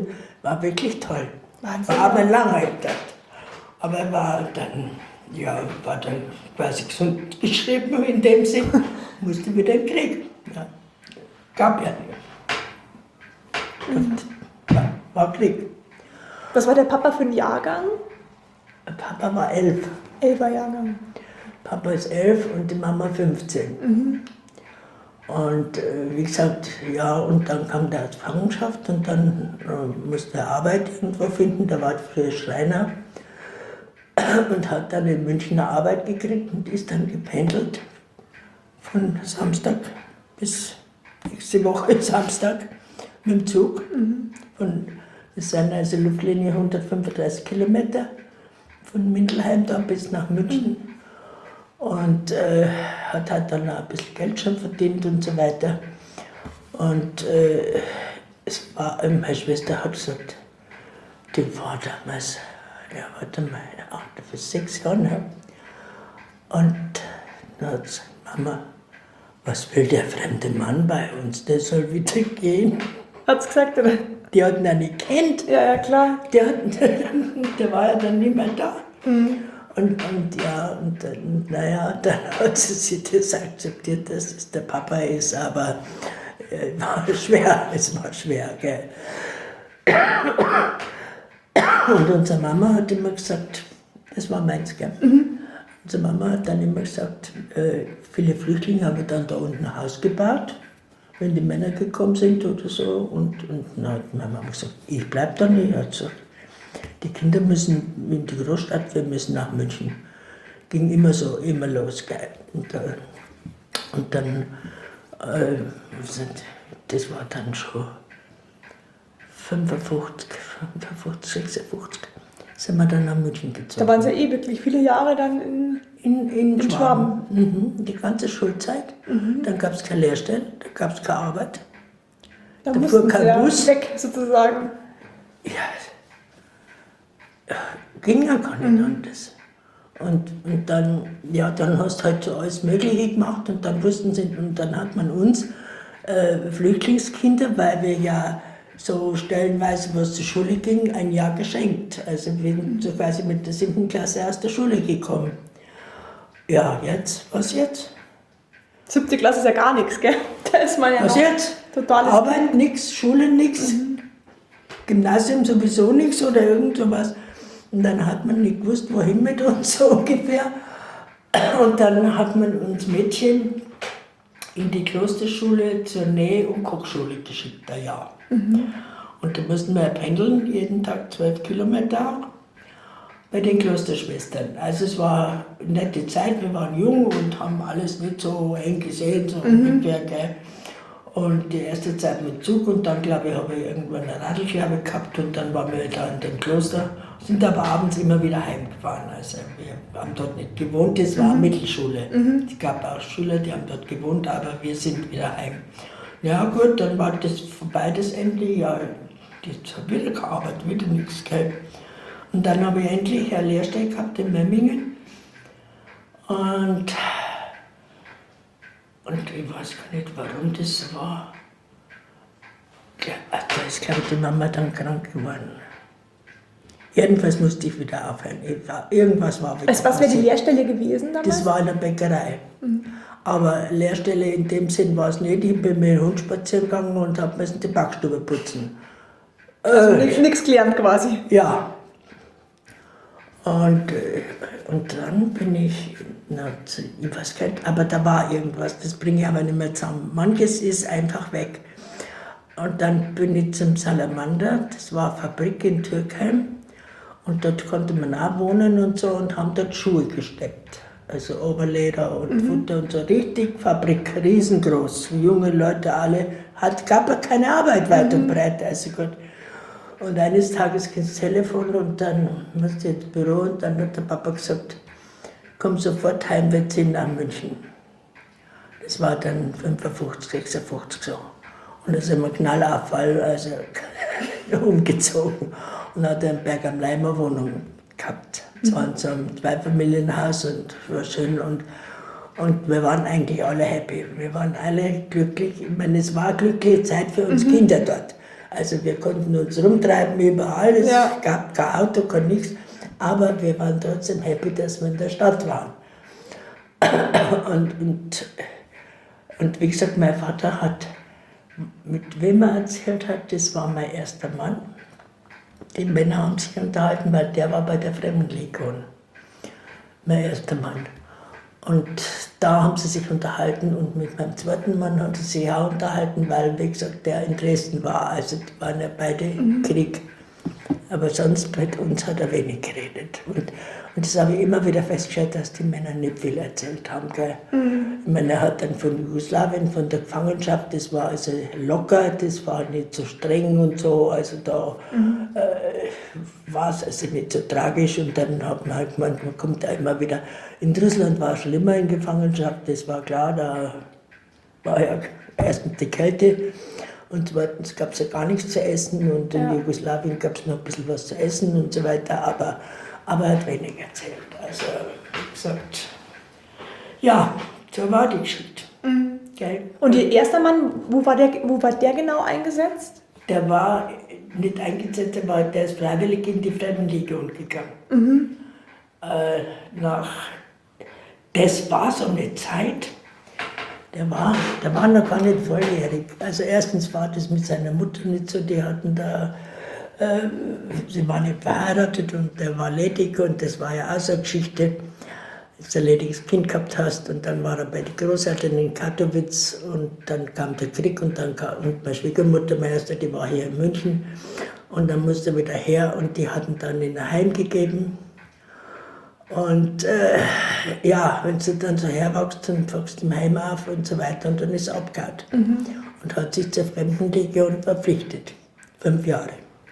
war wirklich toll. Wahnsinn. War aber lange gedacht. Aber er war dann quasi gesund geschrieben in dem Sinn, musste wieder in den Krieg. Ja. Gab ja nicht. Ja, war Krieg. Was war der Papa für ein Jahrgang? Papa war 11. 11er Jahrgang. Papa ist 11 und die Mama 15. Und wie gesagt, ja, und dann kam der Gefangenschaft und dann musste er Arbeit irgendwo finden. Der war früher Schreiner und hat dann in München eine Arbeit gekriegt und ist dann gependelt von Samstag bis nächste Woche Samstag mit dem Zug. Das sind also Luftlinie 135 Kilometer von Mindelheim da bis nach München. Und hat halt dann auch ein bisschen Geld schon verdient und so weiter. Und es war, meine Schwester hat gesagt, die war damals, ja, warte mal, 8 bis 6 Jahre. Ne? Und dann hat sie gesagt, Mama, was will der fremde Mann bei uns? Der soll wieder gehen. Hat's gesagt, oder? Die hat ihn ja nicht kennt. Ja, ja, klar. Der war ja dann nicht mehr da. Und dann, naja, dann hat sie sich das akzeptiert, dass es der Papa ist, aber es war schwer, gell. Und unsere Mama hat immer gesagt, das war meins, gell. Unsere Mama hat dann immer gesagt, viele Flüchtlinge haben dann da unten ein Haus gebaut, wenn die Männer gekommen sind oder so. Und dann hat meine Mama gesagt, ich bleib da nicht. Hat gesagt, die Kinder müssen in die Großstadt, wir müssen nach München. Ging immer so, immer los, gell. Und dann, das war dann schon 55, 56, sind wir dann nach München gezogen. Da waren Sie ja wirklich viele Jahre dann in Schwaben. Die ganze Schulzeit. Dann gab es keine Lehrstelle, da gab es keine Arbeit. Da fuhr mussten kein Sie ja Bus. weg, sozusagen. Ja, ging ja gar nicht anders. Und dann, ja, dann hast du halt so alles Mögliche gemacht und dann dann hat man uns Flüchtlingskinder, weil wir ja so stellenweise, was zur Schule ging, ein Jahr geschenkt. Also wir sind so quasi mit der 7. Klasse aus der Schule gekommen. Ja, jetzt, was jetzt? 7. Klasse ist ja gar nichts, gell? Da ist man ja Was noch jetzt? totales Arbeit nix, Schule nix, Gymnasium sowieso nix oder irgend sowas. Und dann hat man nicht gewusst, wohin mit uns so ungefähr. Und dann hat man uns Mädchen in die Klosterschule zur Nähe- und Kochschule geschickt, ein Jahr. Und da mussten wir pendeln, jeden Tag 12 Kilometer bei den Klosterschwestern. Also es war eine nette Zeit, wir waren jung und haben alles nicht so eng gesehen, so ungefähr, gell. Und die erste Zeit mit Zug und dann, glaube ich, habe ich irgendwann eine Radlscheibe gehabt und dann waren wir da in dem Kloster, sind aber abends immer wieder heimgefahren. Also wir haben dort nicht gewohnt, das war eine Mittelschule. Es gab auch Schüler, die haben dort gewohnt, aber wir sind wieder heim. Ja gut, dann war das vorbei, das Ende, ja, jetzt habe ich wieder gearbeitet, wieder nichts, gell. Und dann habe ich endlich eine Lehrstelle gehabt in Memmingen und ich weiß gar nicht, warum das so war. Da ist, glaube ich, die Mama dann krank geworden. Jedenfalls musste ich wieder aufhören. Irgendwas war wieder. Was wäre die Lehrstelle gewesen damals? Das war in der Bäckerei. Aber Lehrstelle in dem Sinn war es nicht. Ich bin mit dem Hund spazieren gegangen und habe müssen die Backstube putzen. Also nichts gelernt quasi. Ja. Und dann bin ich weiß gar nicht, aber da war irgendwas, das bringe ich aber nicht mehr zusammen. Manches ist einfach weg. Und dann bin ich zum Salamander, das war eine Fabrik in Türkheim. Und dort konnte man auch wohnen und so und haben dort Schuhe gesteckt. Also Oberleder und Futter und so. Richtig Fabrik, riesengroß. Junge Leute alle. Gab ja keine Arbeit weit und breit. Also gut. Und eines Tages ging das Telefon und dann musste ich ins Büro und dann hat der Papa gesagt, komm sofort heim, wir ziehen nach München. Das war dann 55, 56 so. Und da sind wir Knallabfall, also umgezogen und hat einen Berg am Leimer Wohnung gehabt. Es war so ein Zweifamilienhaus und war schön und wir waren eigentlich alle happy. Wir waren alle glücklich. Ich meine, es war eine glückliche Zeit für uns Kinder dort. Also wir konnten uns rumtreiben überall, es Ja. gab kein Auto, kein nichts, aber wir waren trotzdem happy, dass wir in der Stadt waren. Und wie gesagt, mein Vater hat, mit wem er erzählt hat, das war mein erster Mann. Die Männer haben sich unterhalten, weil der war bei der Fremdenlegion. Mein erster Mann. Und da haben sie sich unterhalten und mit meinem zweiten Mann haben sie sich auch unterhalten, weil, wie gesagt, der in Dresden war. Also die waren ja beide im Krieg. Aber sonst mit uns hat er wenig geredet. Und das habe ich immer wieder festgestellt, dass die Männer nicht viel erzählt haben. Gell? Ich meine, er hat dann von Jugoslawien, von der Gefangenschaft, das war also locker, das war nicht so streng und so. Also da war es also nicht so tragisch. Und dann hat man halt gemeint, man kommt da immer wieder. In Russland war es schlimmer in Gefangenschaft, das war klar, da war ja erstens die Kälte. Und zweitens gab es ja gar nichts zu essen und in Jugoslawien gab es noch ein bisschen was zu essen und so weiter, aber er hat wenig erzählt. Also, wie gesagt, ja, so war die Geschichte. Gell? Und Ihr erster Mann, wo war der genau eingesetzt? Der war nicht eingesetzt, der ist freiwillig in die Fremdenlegion gegangen. Das war so eine Zeit, der war noch gar nicht volljährig. Also erstens war das mit seiner Mutter nicht so, die hatten da, sie waren nicht verheiratet und der war ledig und das war ja auch so eine Geschichte, dass du ein lediges Kind gehabt hast und dann war er bei den Großeltern in Katowice und dann kam der Krieg und meine Schwiegermutter, meine erste, die war hier in München und dann musste er wieder her und die hatten dann in ein Heim gegeben. Und ja, wenn du dann so herwachst, dann wachst du im Heim auf und so weiter und dann ist er abgehauen. Und hat sich zur Fremdenlegion verpflichtet. 5 Jahre.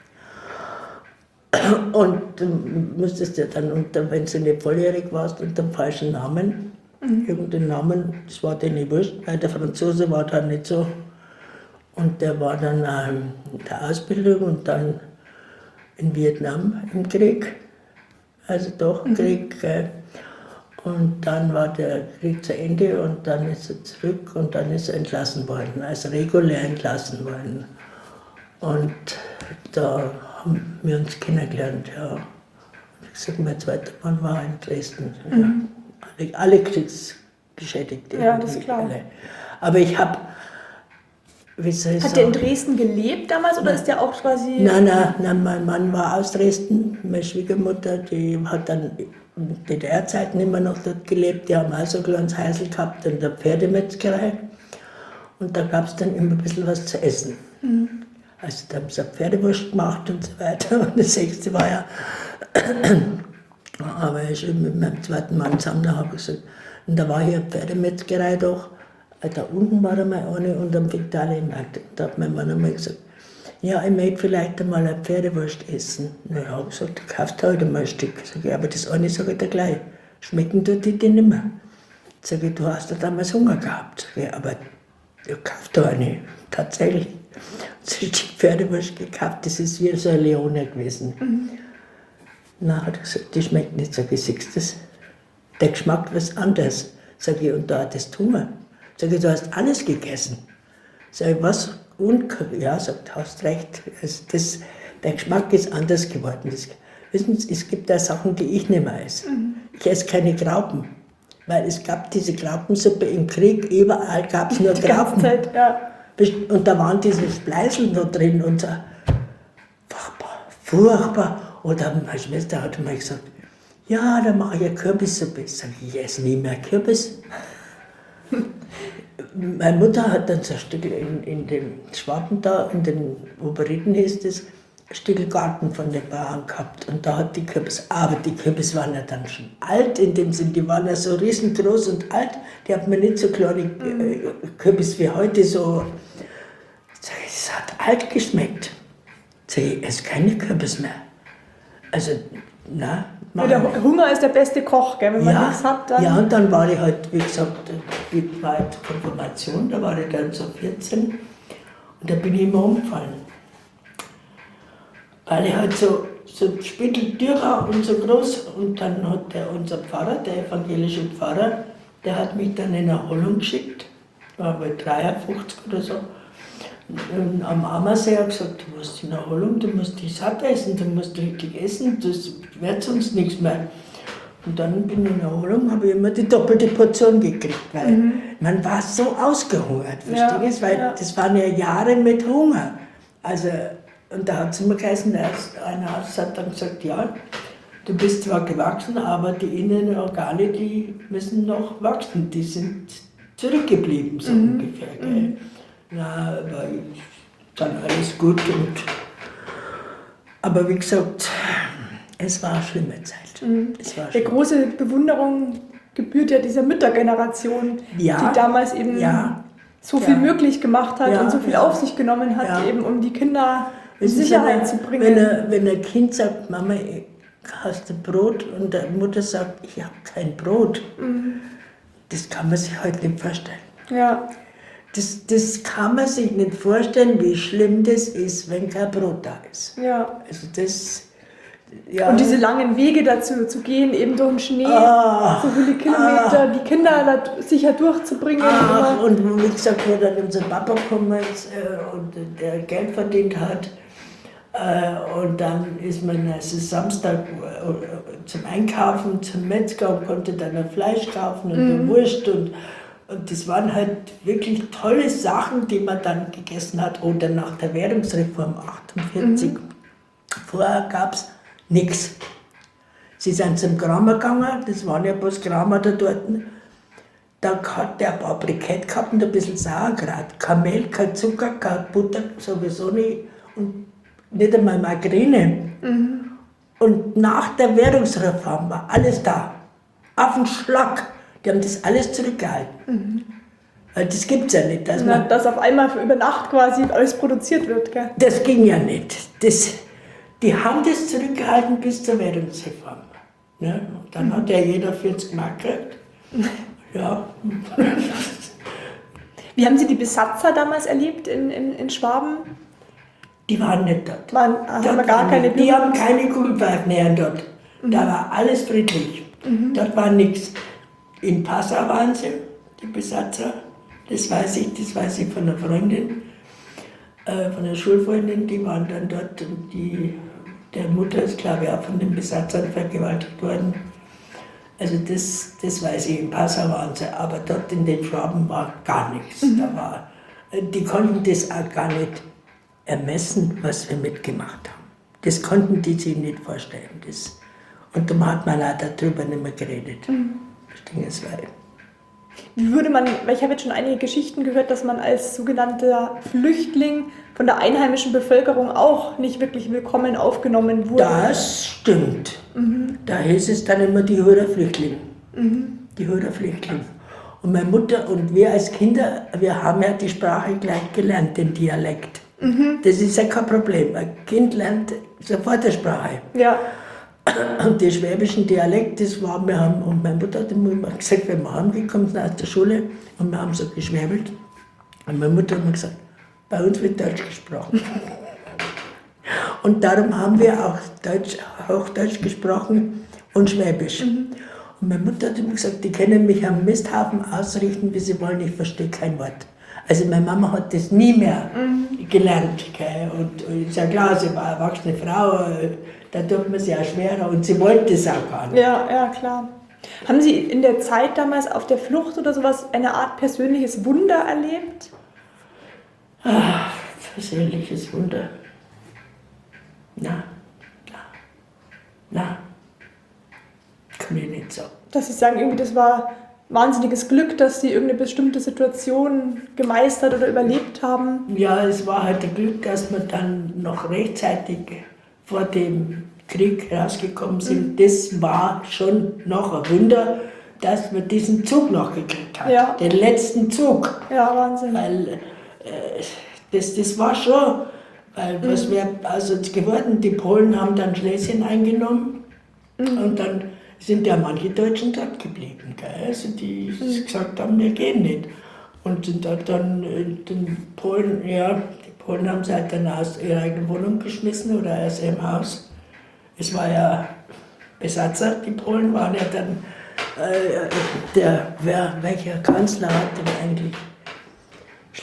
Und du musstest ja dann, wenn du nicht volljährig warst, unter dem falschen Namen, irgendeinen Namen, das war dir nicht wurscht, weil der Franzose war da nicht so. Und der war dann in der Ausbildung und dann in Vietnam im Krieg. Also doch Krieg. Und dann war der Krieg zu Ende und dann ist er zurück und dann ist er entlassen worden, also regulär entlassen worden. Und da haben wir uns kennengelernt, ja. Wie gesagt, mein zweiter Mann war in Dresden. Ja. Alle Kriegsgeschädigte. Ja, das ist klar. Alle. Aber ich habe, wie soll ich sagen? Hat der in Dresden gelebt damals oder ist der auch quasi... Nein, mein Mann war aus Dresden. Meine Schwiegermutter, die hat dann in DDR-Zeiten immer noch dort gelebt. Die haben auch so ein kleines Häusl gehabt in der Pferdemetzgerei. Und da gab es dann immer ein bisschen was zu essen. Also da haben sie eine Pferdewurst gemacht und so weiter. Und das 6. war ja... Aber ich mit meinem zweiten Mann zusammen, da habe ich gesagt, und da war hier eine Pferdemetzgerei doch. Da unten war einmal eine und am Viktualienmarkt. Da hat mein Mann einmal gesagt, ja, ich möchte vielleicht einmal eine Pferdewurst essen. Na ja, ich gesagt, du kaufst heute mal ein Stück. Sag ich, aber das eine sage ich dir gleich, schmecken tut die nicht mehr. Sag ich, du hast ja damals Hunger gehabt. Sag ich, aber du kaufst da eine. Tatsächlich. So ein Stück Pferdewurst gekauft, das ist wie so eine Leone gewesen. Na, hat er gesagt, die schmeckt nicht. Sag ich, siehst du das? Der Geschmack was anders. Sag ich, und da hattest du Hunger. Sag ich, du hast alles gegessen. Sag ich, was? Und? Ja, sagt, du hast recht. Also der Geschmack ist anders geworden. Wissen Sie, es gibt da Sachen, die ich nicht mehr esse. Ich esse keine Graupen. Weil es gab diese Graupensuppe im Krieg, überall gab es nur Graupen. Zeit, ja. Und da waren diese Spleißel noch drin und so. Furchtbar, furchtbar. Oder meine Schwester hat mal gesagt, ja, dann mache ich eine Kürbissuppe. Sag ich esse nie mehr Kürbis. Meine Mutter hat dann so ein Stück in dem Schwaben da, in den Oberritten hieß das, ein Stück Garten von den Bauern gehabt. Und da hat die Kürbis, aber die Kürbis waren ja dann schon alt in dem Sinn, die waren ja so riesengroß und alt, die hat mir nicht so kleine Kürbis wie heute so. Sag ich, es hat alt geschmeckt. Sag ich, es ist keine Kürbis mehr. Also, na. Ja, der Hunger ist der beste Koch, gell? Wenn man nichts hat, dann... Ja, und dann war ich halt, wie gesagt, war halt Konfirmation, da war ich dann so 14 und da bin ich immer umgefallen. Weil ich halt so spitteldürr und so groß und dann hat unser Pfarrer, der evangelische Pfarrer, der hat mich dann in eine Erholung geschickt, war bei 53 oder so. Und am Ammersee hat gesagt, du musst in Erholung, du musst dich satt essen, du musst richtig essen, das wird sonst nichts mehr. Und dann bin ich in Erholung, habe ich immer die doppelte Portion gekriegt, weil man war so ausgehungert, verstehst du? Weil das waren ja Jahre mit Hunger. Also, und da hat es immer geheißen, ein Arzt hat dann gesagt, ja, du bist zwar gewachsen, aber die inneren Organe, die müssen noch wachsen, die sind zurückgeblieben, so ungefähr. Gell? Na, aber dann alles gut. Aber wie gesagt, es war eine schlimme Zeit. Es war Die große Bewunderung gebührt ja dieser Müttergeneration, die damals eben so viel möglich gemacht hat und so viel auf sich genommen hat, eben um die Kinder in Sicherheit zu bringen. Wenn ein Kind sagt, Mama, hast du Brot? Und die Mutter sagt, ich habe kein Brot. Das kann man sich heute nicht vorstellen. Ja. Das kann man sich nicht vorstellen, wie schlimm das ist, wenn kein Brot da ist. Ja. Also das, ja. Und diese langen Wege dazu zu gehen, eben durch den Schnee, so viele Kilometer, die Kinder da sicher durchzubringen. Und wie gesagt, wo dann unser Papa gekommen ist und der Geld verdient hat, und dann ist man also Samstag zum Einkaufen, zum Metzger und konnte dann ein Fleisch kaufen und eine Wurst und das waren halt wirklich tolle Sachen, die man dann gegessen hat. Oder nach der Währungsreform 48, vorher gab es nichts. Sie sind zum Kramer gegangen, das waren ja bloß Kramer da dort. Da hat der ein paar Brikett gehabt und ein bisschen Sauerkraut. Kein Mehl, kein Zucker, keine Butter, sowieso nicht. Und nicht einmal Margarine. Und nach der Währungsreform war alles da. Auf den Schlag. Die haben das alles zurückgehalten. Weil das gibt es ja nicht. Dass auf einmal über Nacht quasi alles produziert wird, gell? Das ging ja nicht. Die haben das zurückgehalten bis zur Währungsreform. Ja, dann hat ja jeder 40 Mark gekriegt. Ja. Wie haben Sie die Besatzer damals erlebt in Schwaben? Die waren nicht dort. Die haben keine Kugelpfeifen mehr dort. Da war alles friedlich. Dort war nichts. In Passau waren sie, die Besatzer. Das weiß ich von einer Freundin, von einer Schulfreundin, die waren dann dort und der Mutter ist, glaube ich, auch von den Besatzern vergewaltigt worden. Also das weiß ich, in Passau waren sie, aber dort in den Schwaben war gar nichts. Die konnten das auch gar nicht ermessen, was wir mitgemacht haben. Das konnten die sich nicht vorstellen. Und darum hat man auch darüber nicht mehr geredet. Ich habe jetzt schon einige Geschichten gehört, dass man als sogenannter Flüchtling von der einheimischen Bevölkerung auch nicht wirklich willkommen aufgenommen wurde. Das stimmt. Da hieß es dann immer die Hörerflüchtling. Die Hörerflüchtling. Und meine Mutter und wir als Kinder, wir haben ja die Sprache gleich gelernt, den Dialekt. Das ist ja kein Problem. Ein Kind lernt sofort die Sprache. Ja. Und den schwäbischen Dialekt, und meine Mutter hat immer gesagt, wenn wir heimgekommen sind aus der Schule und wir haben so geschwäbelt. Und meine Mutter hat immer gesagt, bei uns wird Deutsch gesprochen. Und darum haben wir auch Hochdeutsch gesprochen und Schwäbisch. Und meine Mutter hat immer gesagt, die können mich am Misthaufen ausrichten, wie sie wollen, ich verstehe kein Wort. Also meine Mama hat das nie mehr gelernt. Gell? Und ist ja klar, sie war eine erwachsene Frau, da tut man sie auch schwerer und sie wollte es auch gar nicht. Ja, klar. Haben Sie in der Zeit damals auf der Flucht oder sowas eine Art persönliches Wunder erlebt? Persönliches Wunder? Na. Kann ich nicht sagen. Dass Sie sagen, irgendwie das war wahnsinniges Glück, dass Sie irgendeine bestimmte Situation gemeistert oder überlebt haben? Ja, es war halt ein Glück, dass wir dann noch rechtzeitig vor dem Krieg rausgekommen sind. Das war schon noch ein Wunder, dass wir diesen Zug noch gekriegt haben. Ja. Den letzten Zug. Ja, Wahnsinn. Weil das war schon, weil was wäre aus uns geworden? Die Polen haben dann Schlesien eingenommen und dann sind ja manche Deutschen dort geblieben, gell? Also die gesagt haben, wir gehen nicht. Und sind dort dann den Polen, die Polen haben sie halt dann aus ihrer eigenen Wohnung geschmissen oder aus ihrem Haus. Es war ja Besatzer, die Polen waren ja dann, welcher Kanzler hat denn eigentlich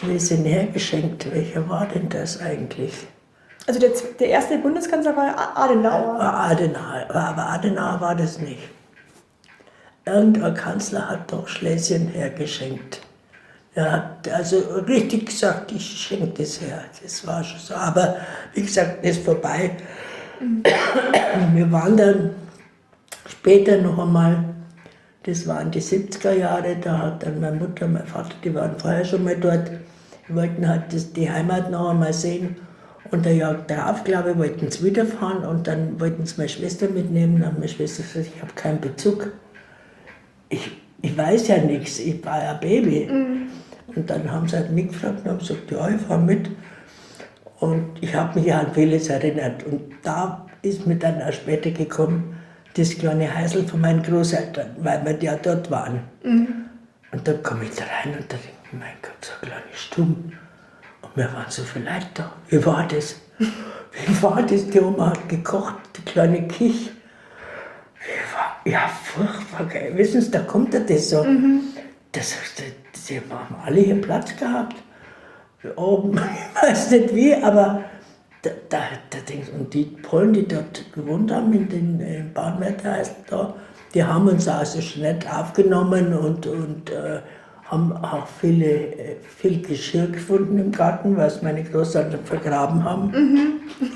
Schlesien hergeschenkt. Welcher war denn das eigentlich? Also der erste Bundeskanzler war Adenauer. Aber Adenauer war das nicht. Irgendein Kanzler hat doch Schlesien hergeschenkt. Er hat also richtig gesagt, ich schenke das her. Das war schon so. Aber wie gesagt, das ist vorbei. Wir waren dann später noch einmal, das waren die 70er Jahre, da hat dann meine Mutter, mein Vater, die waren vorher schon mal dort. Die wollten halt die Heimat noch einmal sehen. Und der Jahr darauf, glaube ich, wollten sie wiederfahren und dann wollten sie meine Schwester mitnehmen. Dann hat meine Schwester gesagt, ich habe keinen Bezug. Ich weiß ja nichts, ich war ja Baby. Und dann haben sie halt mich gefragt und haben gesagt, ja, ich fahre mit. Und ich habe mich ja an vieles erinnert. Und da ist mir dann auch später gekommen, das kleine Häusl von meinen Großeltern, weil wir ja dort waren. Und dann komme ich da rein und da denke ich, mein Gott, so eine kleine Stube. Und wir waren so viele Leute da. Wie war das? Wie war das? Die Oma hat gekocht, die kleine Küche. Ja, furchtbar geil. Wissen Sie, da kommt das so. Die haben alle hier Platz gehabt. Oben, ich weiß nicht wie, aber da denkst du, und die Polen, die dort gewohnt haben, in den Bahnwärterhäusern da, die haben uns also schon nett aufgenommen und haben auch viel Geschirr gefunden im Garten, was meine Großeltern vergraben haben.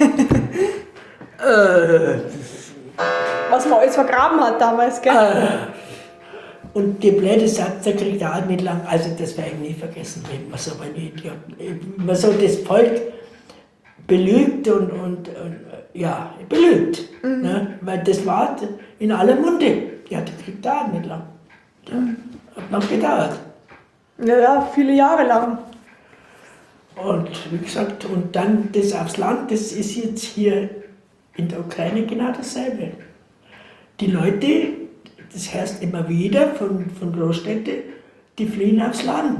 Was man alles vergraben hat damals, gell? Und die blöde Satz, der kriegt auch nicht lang, also das werde ich nie vergessen, wenn man so eine Idioten, man so das Volk belügt und belügt, ne? Weil das war in aller Munde, ja, der kriegt auch nicht lang, hat noch gedauert. Ja, viele Jahre lang. Und wie gesagt, und dann das aufs Land, das ist jetzt hier in der Ukraine genau dasselbe. Die Leute, das heißt immer wieder von Großstädten, die fliehen aufs Land.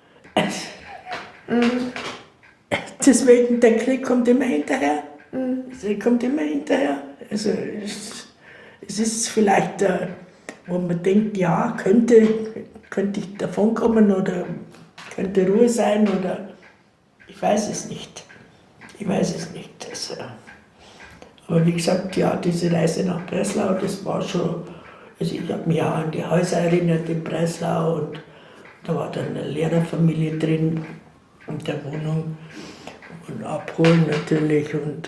Deswegen, der Krieg kommt immer hinterher. Der kommt immer hinterher. Also, es ist vielleicht, wo man denkt, ja, könnte ich davonkommen oder könnte Ruhe sein oder ich weiß es nicht. Also, aber wie gesagt, ja, diese Reise nach Breslau, das war schon, also ich habe mich auch an die Häuser erinnert in Breslau und da war dann eine Lehrerfamilie drin in der Wohnung und abholen natürlich und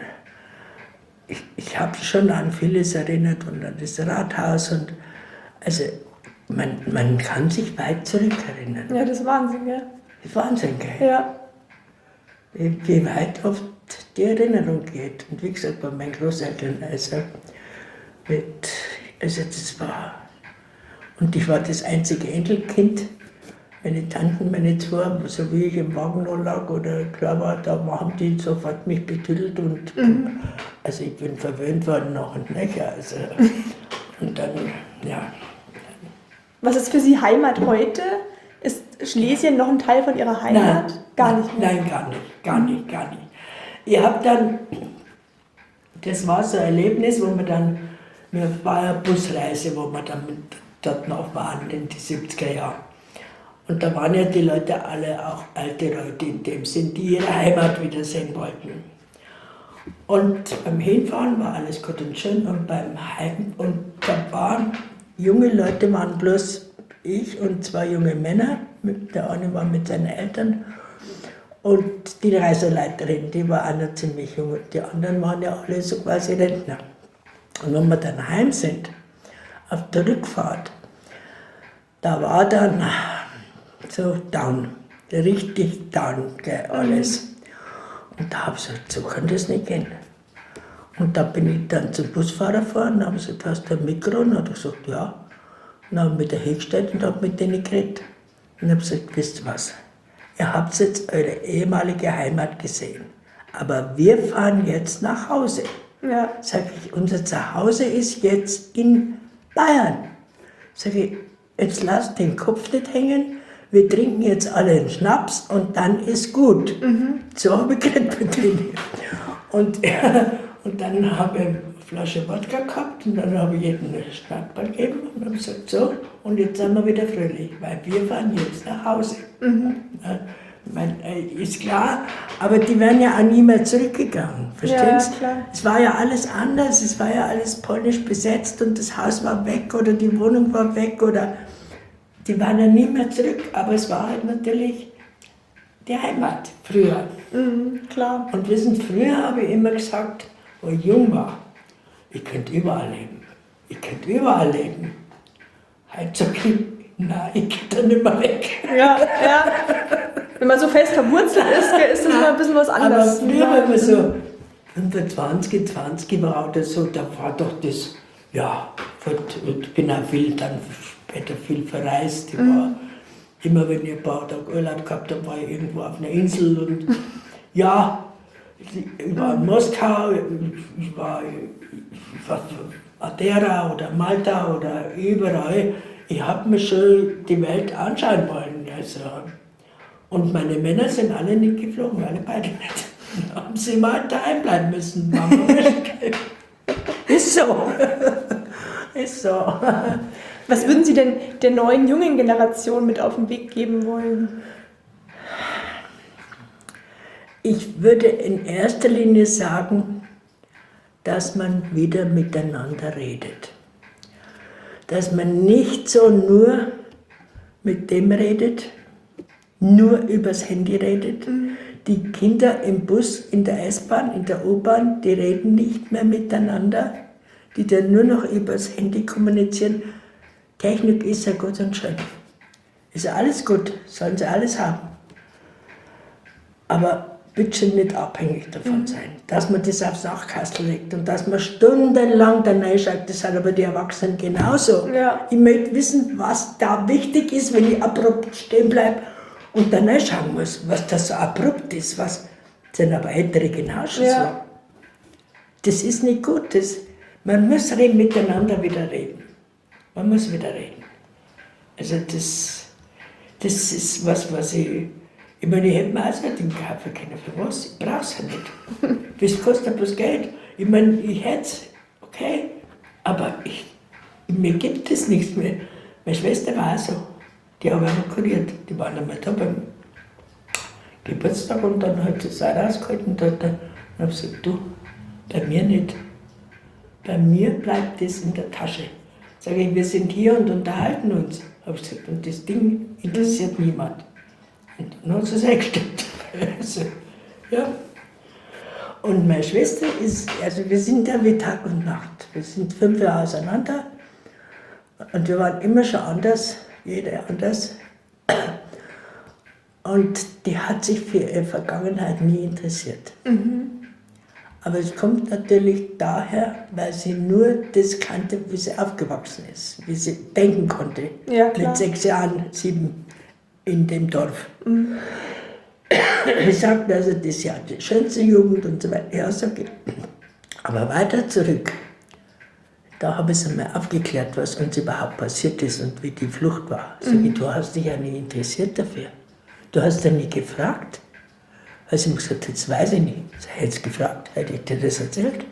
ich habe schon an vieles erinnert und an das Rathaus und also man kann sich weit zurückerinnern. Ja, das ist Wahnsinn, gell? Das ist Wahnsinn, gell? Ja. Wie weit oft die Erinnerung geht. Und wie gesagt, bei meinen Großeltern, also das war. Und ich war das einzige Enkelkind. Meine Tanten, meine zwei, so wie ich im Wagen noch lag oder klar war, da haben die sofort mich betüttelt und also ich bin verwöhnt worden noch und nöcher. Also, und dann, ja. Was ist für Sie Heimat heute? Ist Schlesien noch ein Teil von Ihrer Heimat? Nein, Gar nicht mehr? Nein, gar nicht. Ich habe dann, das war so ein Erlebnis, wo wir war eine Busreise, wo wir dann dort noch waren in die 70er Jahre. Und da waren ja die Leute alle auch alte Leute in dem Sinn, die ihre Heimat wiedersehen wollten. Und beim Hinfahren war alles gut und schön und beim Heim, und da waren junge Leute, waren bloß ich und zwei junge Männer, der eine war mit seinen Eltern und die Reiseleiterin, die war auch noch ziemlich jung und die anderen waren ja alle so quasi Rentner. Und wenn wir dann heim sind, auf der Rückfahrt, da war dann so down, richtig down, gell, alles. Und da habe ich gesagt, so kann das nicht gehen. Und da bin ich dann zum Busfahrer gefahren und habe gesagt, hast du ein Mikro? Und hat er gesagt, ja. Und dann habe ich mich da hingestellt und habe mit denen geredet. Und habe gesagt, wisst ihr was, ihr habt jetzt eure ehemalige Heimat gesehen, aber wir fahren jetzt nach Hause. Ja. Sag ich, unser Zuhause ist jetzt in Bayern. Sag ich, jetzt lasst den Kopf nicht hängen, wir trinken jetzt alle einen Schnaps und dann ist gut. So habe ich geredet mit denen. Und dann habe ich eine Flasche Wodka gehabt und dann habe ich jedem einen Schnappball gegeben und habe gesagt, so, und jetzt sind wir wieder fröhlich, weil wir fahren jetzt nach Hause. Ist klar, aber die wären ja auch nie mehr zurückgegangen, verstehst? Ja, klar. Es war ja alles anders, es war ja alles polnisch besetzt und das Haus war weg oder die Wohnung war weg oder die waren ja nie mehr zurück, aber es war halt natürlich die Heimat früher. Klar. Und früher habe ich immer gesagt, wo ich jung war, ich könnte überall leben. Ich könnte überall leben. Heute sage ich, nein, ich gehe da nicht mehr weg. Ja. Wenn man so fest verwurzelt ist das immer ein bisschen was Aber anderes. früher, wenn man so 25, 20 war oder so, da war doch das, ja, ich bin auch dann später viel verreist. Ich war immer, wenn ich ein paar Tage Urlaub gehabt habe, war ich irgendwo auf einer Insel und ja, ich war in Moskau, ich war Madeira oder Malta oder überall. Ich habe mir schon die Welt anschauen wollen. Also. Und meine Männer sind alle nicht geflogen, alle beide nicht. Da haben sie mal daheim bleiben müssen. Mama, ist so. Ist so. Was würden Sie denn der neuen, jungen Generation mit auf den Weg geben wollen? Ich würde in erster Linie sagen, dass man wieder miteinander redet. Dass man nicht so nur mit dem redet, nur übers Handy redet. Die Kinder im Bus, in der S-Bahn, in der U-Bahn, die reden nicht mehr miteinander, die dann nur noch übers Handy kommunizieren. Technik ist ja gut und schön. Ist ja alles gut, sollen sie alles haben. Aber bitte nicht abhängig davon sein, dass man das aufs Nachkastel legt und dass man stundenlang da reinschaut. Das sind aber die Erwachsenen genauso. Ja. Ich möchte wissen, was da wichtig ist, wenn ich abrupt stehen bleibe und dann reinschauen muss, was das so abrupt ist. Was sind aber Ältere genauso so. Das ist nicht gut. Man muss miteinander wieder reden. Man muss wieder reden. Also das ist was ich meine, ich hätte mir auch so ein Ding kaufen können. Für was? Ich brauche es ja nicht. Das kostet bloß Geld. Ich meine, ich hätte es, okay, aber mir gibt es nichts mehr. Meine Schwester war auch so. Die haben auch kuriert. Die waren einmal da beim Geburtstag und dann hat sie es auch rausgehalten und dann habe ich gesagt, du, bei mir nicht. Bei mir bleibt das in der Tasche. Sage ich, wir sind hier und unterhalten uns. Habe ich gesagt, und das Ding interessiert niemand. Und dann hat sie es eingestellt. Also, ja. Und meine Schwester ist, also wir sind ja wie Tag und Nacht. Wir sind 5 Jahre auseinander und wir waren immer schon anders, jeder anders. Und die hat sich für ihre Vergangenheit nie interessiert. Aber es kommt natürlich daher, weil sie nur das kannte, wie sie aufgewachsen ist, wie sie denken konnte. Ja, klar. Mit 6 Jahren, 7 in dem Dorf. Ich sagte also, das ist ja die schönste Jugend und so weiter. Ja, sag ich. Aber weiter zurück, da habe ich es einmal aufgeklärt, was uns überhaupt passiert ist und wie die Flucht war. Sag ich, du hast dich ja nicht interessiert dafür. Du hast ja nie gefragt. Also ich habe gesagt, jetzt weiß ich nicht. Ich hätte es gefragt, hätte ich dir das erzählt.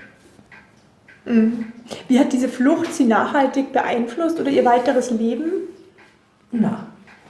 Wie hat diese Flucht Sie nachhaltig beeinflusst oder Ihr weiteres Leben? Na.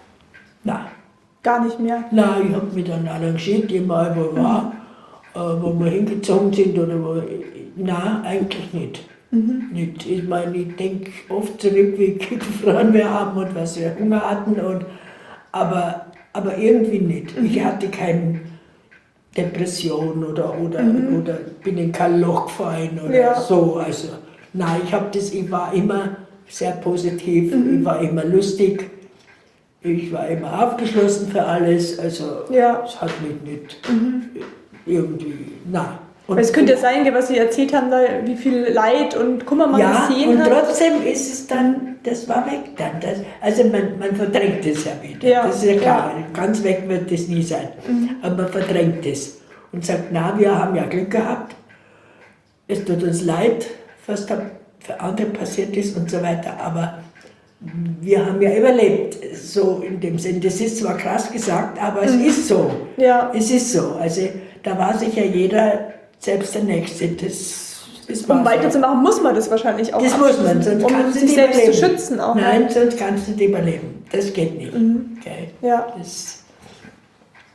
Gar nicht mehr. Nein, ich habe mich dann arrangiert, immer wo war, wo wir hingezogen sind oder wo. Nein, eigentlich nicht. Nicht. Ich meine, ich denke oft zurück, wie gefroren wir haben und was wir Hunger hatten, aber irgendwie nicht. Ich hatte keine Depression oder bin in kein Loch gefallen oder so. Also, nein, ich war immer sehr positiv, ich war immer lustig. Ich war immer aufgeschlossen für alles, also es hat mich nicht irgendwie, nein. Weil es könnte ja sein, was Sie erzählt haben, wie viel Leid und Kummer man gesehen hat. Ja, und trotzdem ist es dann, das war weg dann. Also man verdrängt es ja wieder, das ist ja klar. Ganz weg wird das nie sein, aber man verdrängt es und sagt, na, wir haben ja Glück gehabt, es tut uns leid, was da für andere passiert ist und so weiter, aber wir haben ja überlebt, so in dem Sinn. Das ist zwar krass gesagt, aber es ist so. Ja. Es ist so. Also da war sich ja jeder selbst der Nächste. Das um weiterzumachen, muss man das wahrscheinlich auch. Das muss man, sonst kannst du sich nicht selbst überleben. zu schützen auch. Nein, sonst kannst du nicht überleben. Das geht nicht. Okay. Ja.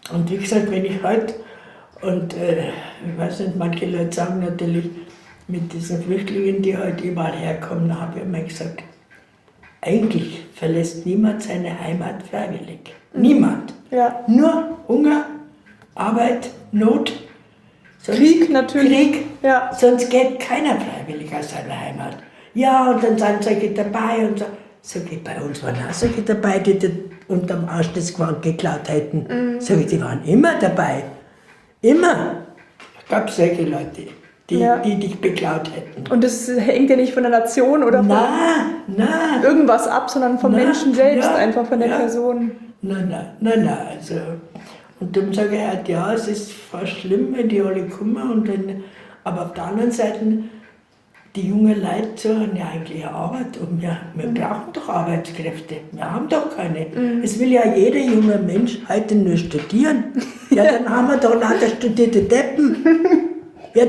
Und wie gesagt, wenn ich heute, und ich weiß nicht, manche Leute sagen natürlich, mit diesen Flüchtlingen, die heute überall herkommen, da habe ich immer gesagt, eigentlich verlässt niemand seine Heimat freiwillig. Niemand. Ja. Nur Hunger, Arbeit, Not. Sonst Krieg natürlich. Krieg. Ja. Sonst geht keiner freiwillig aus seiner Heimat. Ja, und dann sind solche dabei und so. Sag ich, bei uns waren auch solche dabei, die unterm Arsch das Gewand geklaut hätten. Sag ich, die waren immer dabei. Immer. Es gab solche Leute, die dich beklaut hätten. Und das hängt ja nicht von der Nation oder von Nein. irgendwas ab, sondern vom Menschen selbst, ja, einfach von der ja. Person. Nein, also. Und dann sage ich halt, ja, es ist fast schlimm, wenn die alle kommen. Und dann, aber auf der anderen Seite, die jungen Leute suchen ja eigentlich eine Arbeit. Und wir brauchen doch Arbeitskräfte. Wir haben doch keine. Es will ja jeder junge Mensch heute nur studieren. Ja, dann haben wir doch lauter studierte Deppen. Ja,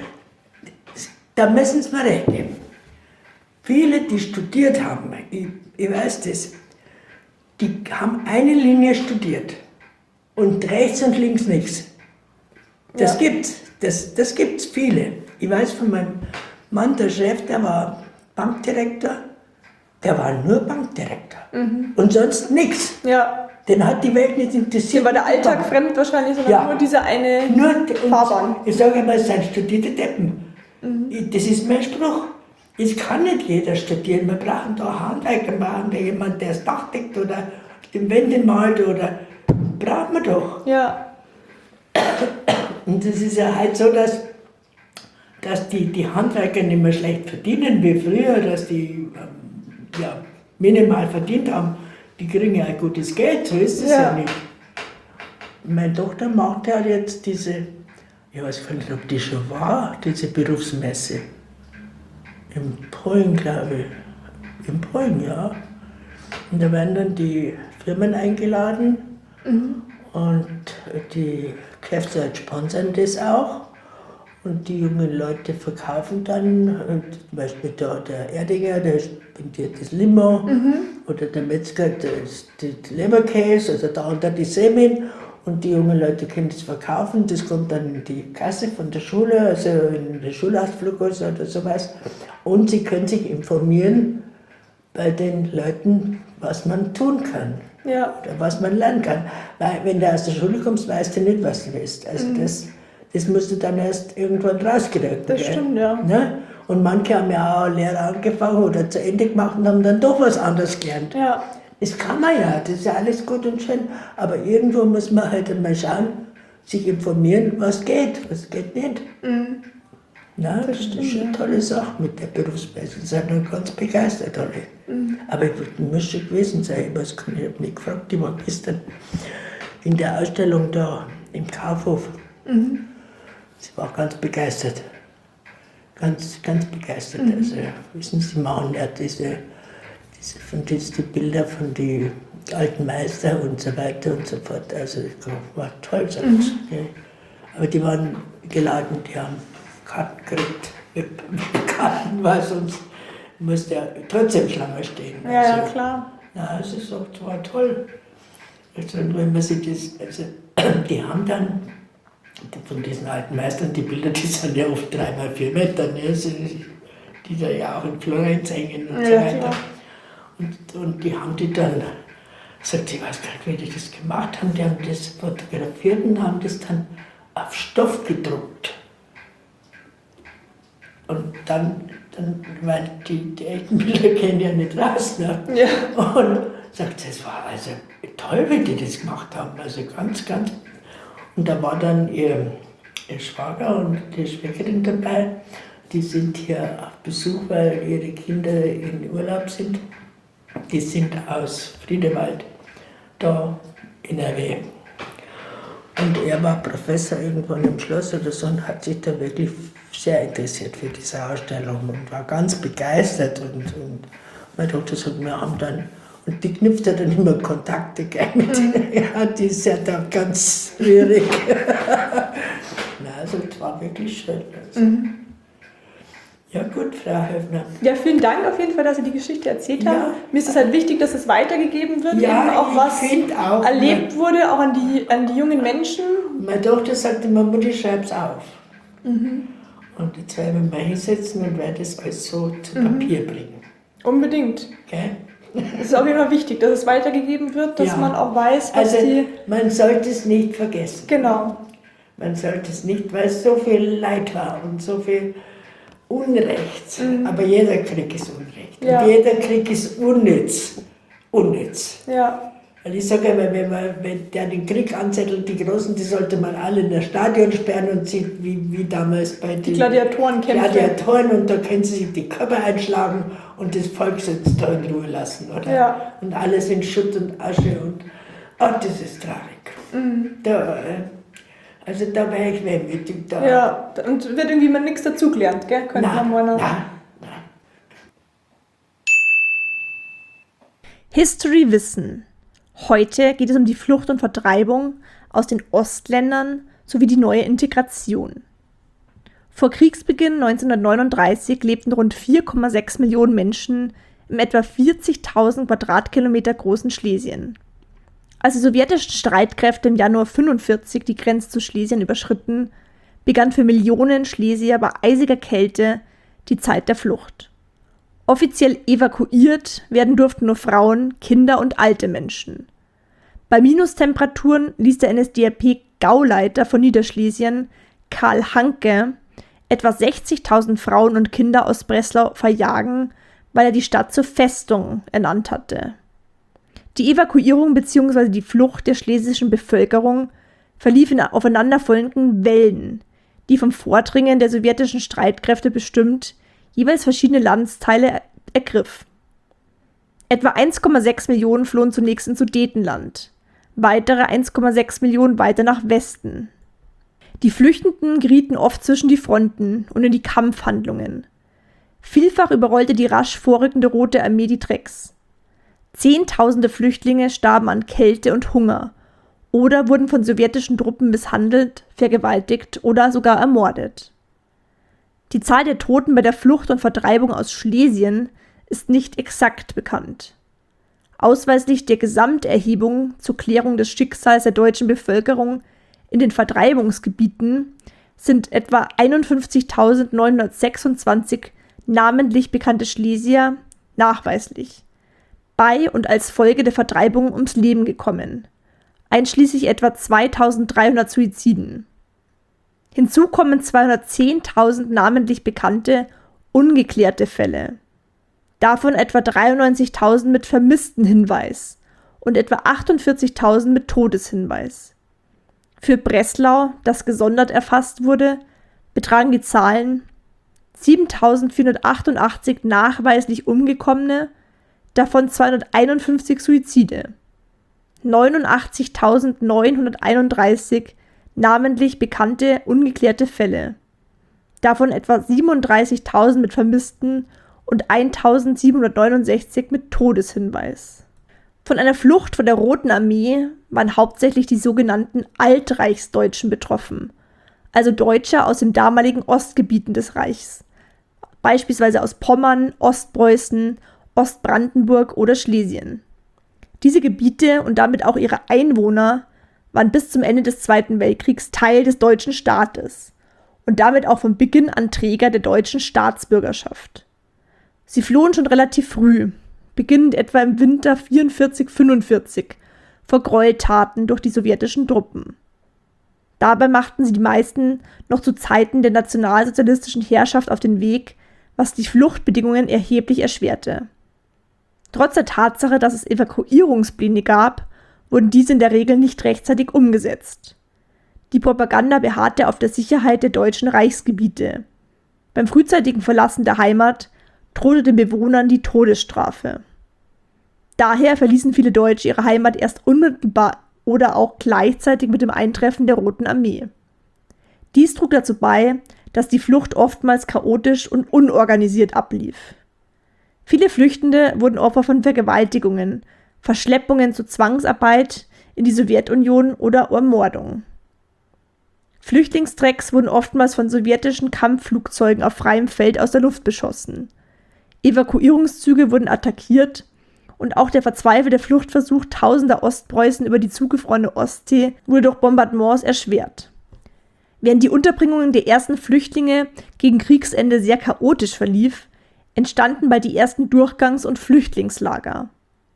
da müssen sie mir recht geben. Viele, die studiert haben, ich weiß das, die haben eine Linie studiert und rechts und links nichts. Das gibt's, das gibt's viele. Ich weiß von meinem Mann, der Chef, der war Bankdirektor, der war nur Bankdirektor und sonst nichts. Ja. Den hat die Welt nicht interessiert. Hier war der Alltag fremd wahrscheinlich, sondern nur diese eine Fahrbahn. Ich sage immer, es sind studierte Deppen. Das ist mein Spruch. Es kann nicht jeder studieren. Wir brauchen da Handwerker, wir brauchen da jemanden, der das Dach deckt oder die Wände malt oder brauchen wir doch. Ja. Und es ist ja halt so, dass die Handwerker nicht mehr schlecht verdienen wie früher, dass die minimal verdient haben. Die kriegen ja ein gutes Geld, so ist es ja nicht. Meine Tochter macht ja jetzt diese, ich weiß gar nicht, ob die schon war, diese Berufsmesse. In Polen, glaube ich. In Polen, ja. Und da werden dann die Firmen eingeladen und die Kfz sponsern das auch. Und die jungen Leute verkaufen dann, zum Beispiel der Erdinger, der spendiert das Limo, oder der Metzger das Leberkäse, also da und da die Semen. Und die jungen Leute können das verkaufen, das kommt dann in die Kasse von der Schule, also in den Schulausflug oder sowas. Und sie können sich informieren bei den Leuten, was man tun kann. Ja. Oder was man lernen kann. Weil wenn du aus der Schule kommst, weißt du nicht, was du willst. Also das musst du dann erst irgendwann rauskriegen. Das stimmt, ja. Ne? Und manche haben ja auch Lehre angefangen oder zu Ende gemacht und haben dann doch was anderes gelernt. Ja. Das kann man ja, das ist ja alles gut und schön. Aber irgendwo muss man halt einmal schauen, sich informieren, was geht nicht. Na, das ist eine tolle Sache mit der Berufsmesse. Sie sind dann ganz begeistert alle. Aber ich muss schon gewesen sein, ich habe nicht gefragt, ich war gestern in der Ausstellung da im Kaufhof. Sie war ganz begeistert. Ganz begeistert. Also, wissen Sie, machen ja diese Bilder von den alten Meister und so weiter und so fort. Also, das war toll, sagt sie. Aber die waren geladen, die haben Karten gekriegt. Mit Karten war sonst musste ja trotzdem Schlange stehen. Ja, also, ja, klar. Ja, es ist auch, war toll. Also, wenn man sich das, also, die haben dann von diesen alten Meistern, die Bilder, die sind ja oft 3x4 Meter, ne? Also, die da ja auch in Florenz hängen und so weiter. Und die haben die dann, sagt, ich weiß gar nicht, wie die das gemacht haben, die haben das fotografiert und haben das dann auf Stoff gedruckt. Und dann weil die echten Bilder gehen ja nicht raus. Ne? Ja. Und sagt, das war also toll, wie die das gemacht haben. Also ganz. Und da war dann ihr Schwager und die Schwägerin dabei. Die sind hier auf Besuch, weil ihre Kinder in Urlaub sind. Die sind aus Friedewald, da in NRW. Und er war Professor irgendwann im Schloss oder so und hat sich da wirklich sehr interessiert für diese Ausstellung und war ganz begeistert. Und meine Tochter sagt, wir haben dann, und die knüpft dann immer Kontakte mit ja, die ist ja da ganz schwierig. Na, also es war wirklich schön. Also. Ja gut, Frau Höfner. Ja, vielen Dank auf jeden Fall, dass Sie die Geschichte erzählt haben. Ja. Mir ist es halt wichtig, dass es weitergegeben wird, Ja, eben auch ich was find auch, erlebt wurde, auch an die jungen Menschen. Meine Tochter sagte immer, Mutti, schreib's auf. Und jetzt werden wir mal hinsetzen und werden das alles so zu Papier bringen. Unbedingt. Gell? Es ist auf jeden Fall wichtig, dass es weitergegeben wird, dass Ja. man auch weiß, was Also die... man sollte es nicht vergessen. Genau. Man sollte es nicht, weil es so viel Leid war und so viel Unrecht. Aber jeder Krieg ist Unrecht. Ja. Und jeder Krieg ist unnütz. Unnütz. Ja. Weil ich sage immer, wenn der den Krieg anzettelt, die Großen, die sollte man alle in das Stadion sperren und sieht, wie damals bei Die den Gladiatorenkämpfe. Gladiatoren, und da können sie sich die Köpfe einschlagen und das Volk jetzt da in Ruhe lassen, oder? Ja. Und alles in Schutt und Asche und das ist traurig. Also da wäre ich wehmütig. Da. Ja, und wird irgendwie mal nichts dazugelernt, gell? Könnte man meinen. Nein. History Wissen. Heute geht es um die Flucht und Vertreibung aus den Ostländern sowie die neue Integration. Vor Kriegsbeginn 1939 lebten rund 4,6 Millionen Menschen im etwa 40.000 Quadratkilometer großen Schlesien. Als die sowjetischen Streitkräfte im Januar 1945 die Grenze zu Schlesien überschritten, begann für Millionen Schlesier bei eisiger Kälte die Zeit der Flucht. Offiziell evakuiert werden durften nur Frauen, Kinder und alte Menschen. Bei Minustemperaturen ließ der NSDAP-Gauleiter von Niederschlesien, Karl Hanke, etwa 60.000 Frauen und Kinder aus Breslau verjagen, weil er die Stadt zur Festung ernannt hatte. Die Evakuierung bzw. die Flucht der schlesischen Bevölkerung verlief in aufeinanderfolgenden Wellen, die vom Vordringen der sowjetischen Streitkräfte bestimmt jeweils verschiedene Landesteile ergriff. Etwa 1,6 Millionen flohen zunächst ins Sudetenland, weitere 1,6 Millionen weiter nach Westen. Die Flüchtenden gerieten oft zwischen die Fronten und in die Kampfhandlungen. Vielfach überrollte die rasch vorrückende Rote Armee die Trecks. Zehntausende Flüchtlinge starben an Kälte und Hunger oder wurden von sowjetischen Truppen misshandelt, vergewaltigt oder sogar ermordet. Die Zahl der Toten bei der Flucht und Vertreibung aus Schlesien ist nicht exakt bekannt. Ausweislich der Gesamterhebung zur Klärung des Schicksals der deutschen Bevölkerung in den Vertreibungsgebieten sind etwa 51.926 namentlich bekannte Schlesier nachweislich bei und als Folge der Vertreibung ums Leben gekommen, einschließlich etwa 2.300 Suiziden. Hinzu kommen 210.000 namentlich bekannte, ungeklärte Fälle. Davon etwa 93.000 mit Vermisstenhinweis und etwa 48.000 mit Todeshinweis. Für Breslau, das gesondert erfasst wurde, betragen die Zahlen 7.488 nachweislich Umgekommene, davon 251 Suizide, 89.931 namentlich bekannte, ungeklärte Fälle, davon etwa 37.000 mit Vermissten und 1.769 mit Todeshinweis. Von einer Flucht von der Roten Armee waren hauptsächlich die sogenannten Altreichsdeutschen betroffen, also Deutsche aus den damaligen Ostgebieten des Reichs, beispielsweise aus Pommern, Ostpreußen, Ostbrandenburg oder Schlesien. Diese Gebiete und damit auch ihre Einwohner waren bis zum Ende des Zweiten Weltkriegs Teil des deutschen Staates und damit auch von Beginn an Träger der deutschen Staatsbürgerschaft. Sie flohen schon relativ früh, beginnend etwa im Winter 1944-45, vor Gräueltaten durch die sowjetischen Truppen. Dabei machten sie die meisten noch zu Zeiten der nationalsozialistischen Herrschaft auf den Weg, was die Fluchtbedingungen erheblich erschwerte. Trotz der Tatsache, dass es Evakuierungspläne gab, wurden diese in der Regel nicht rechtzeitig umgesetzt. Die Propaganda beharrte auf der Sicherheit der deutschen Reichsgebiete. Beim frühzeitigen Verlassen der Heimat drohte den Bewohnern die Todesstrafe. Daher verließen viele Deutsche ihre Heimat erst unmittelbar oder auch gleichzeitig mit dem Eintreffen der Roten Armee. Dies trug dazu bei, dass die Flucht oftmals chaotisch und unorganisiert ablief. Viele Flüchtende wurden Opfer von Vergewaltigungen, Verschleppungen zur Zwangsarbeit in die Sowjetunion oder Ermordung. Flüchtlingstrecks wurden oftmals von sowjetischen Kampfflugzeugen auf freiem Feld aus der Luft beschossen. Evakuierungszüge wurden attackiert und auch der verzweifelte Fluchtversuch tausender Ostpreußen über die zugefrorene Ostsee wurde durch Bombardements erschwert. Während die Unterbringung der ersten Flüchtlinge gegen Kriegsende sehr chaotisch verlief, entstanden bald die ersten Durchgangs- und Flüchtlingslager.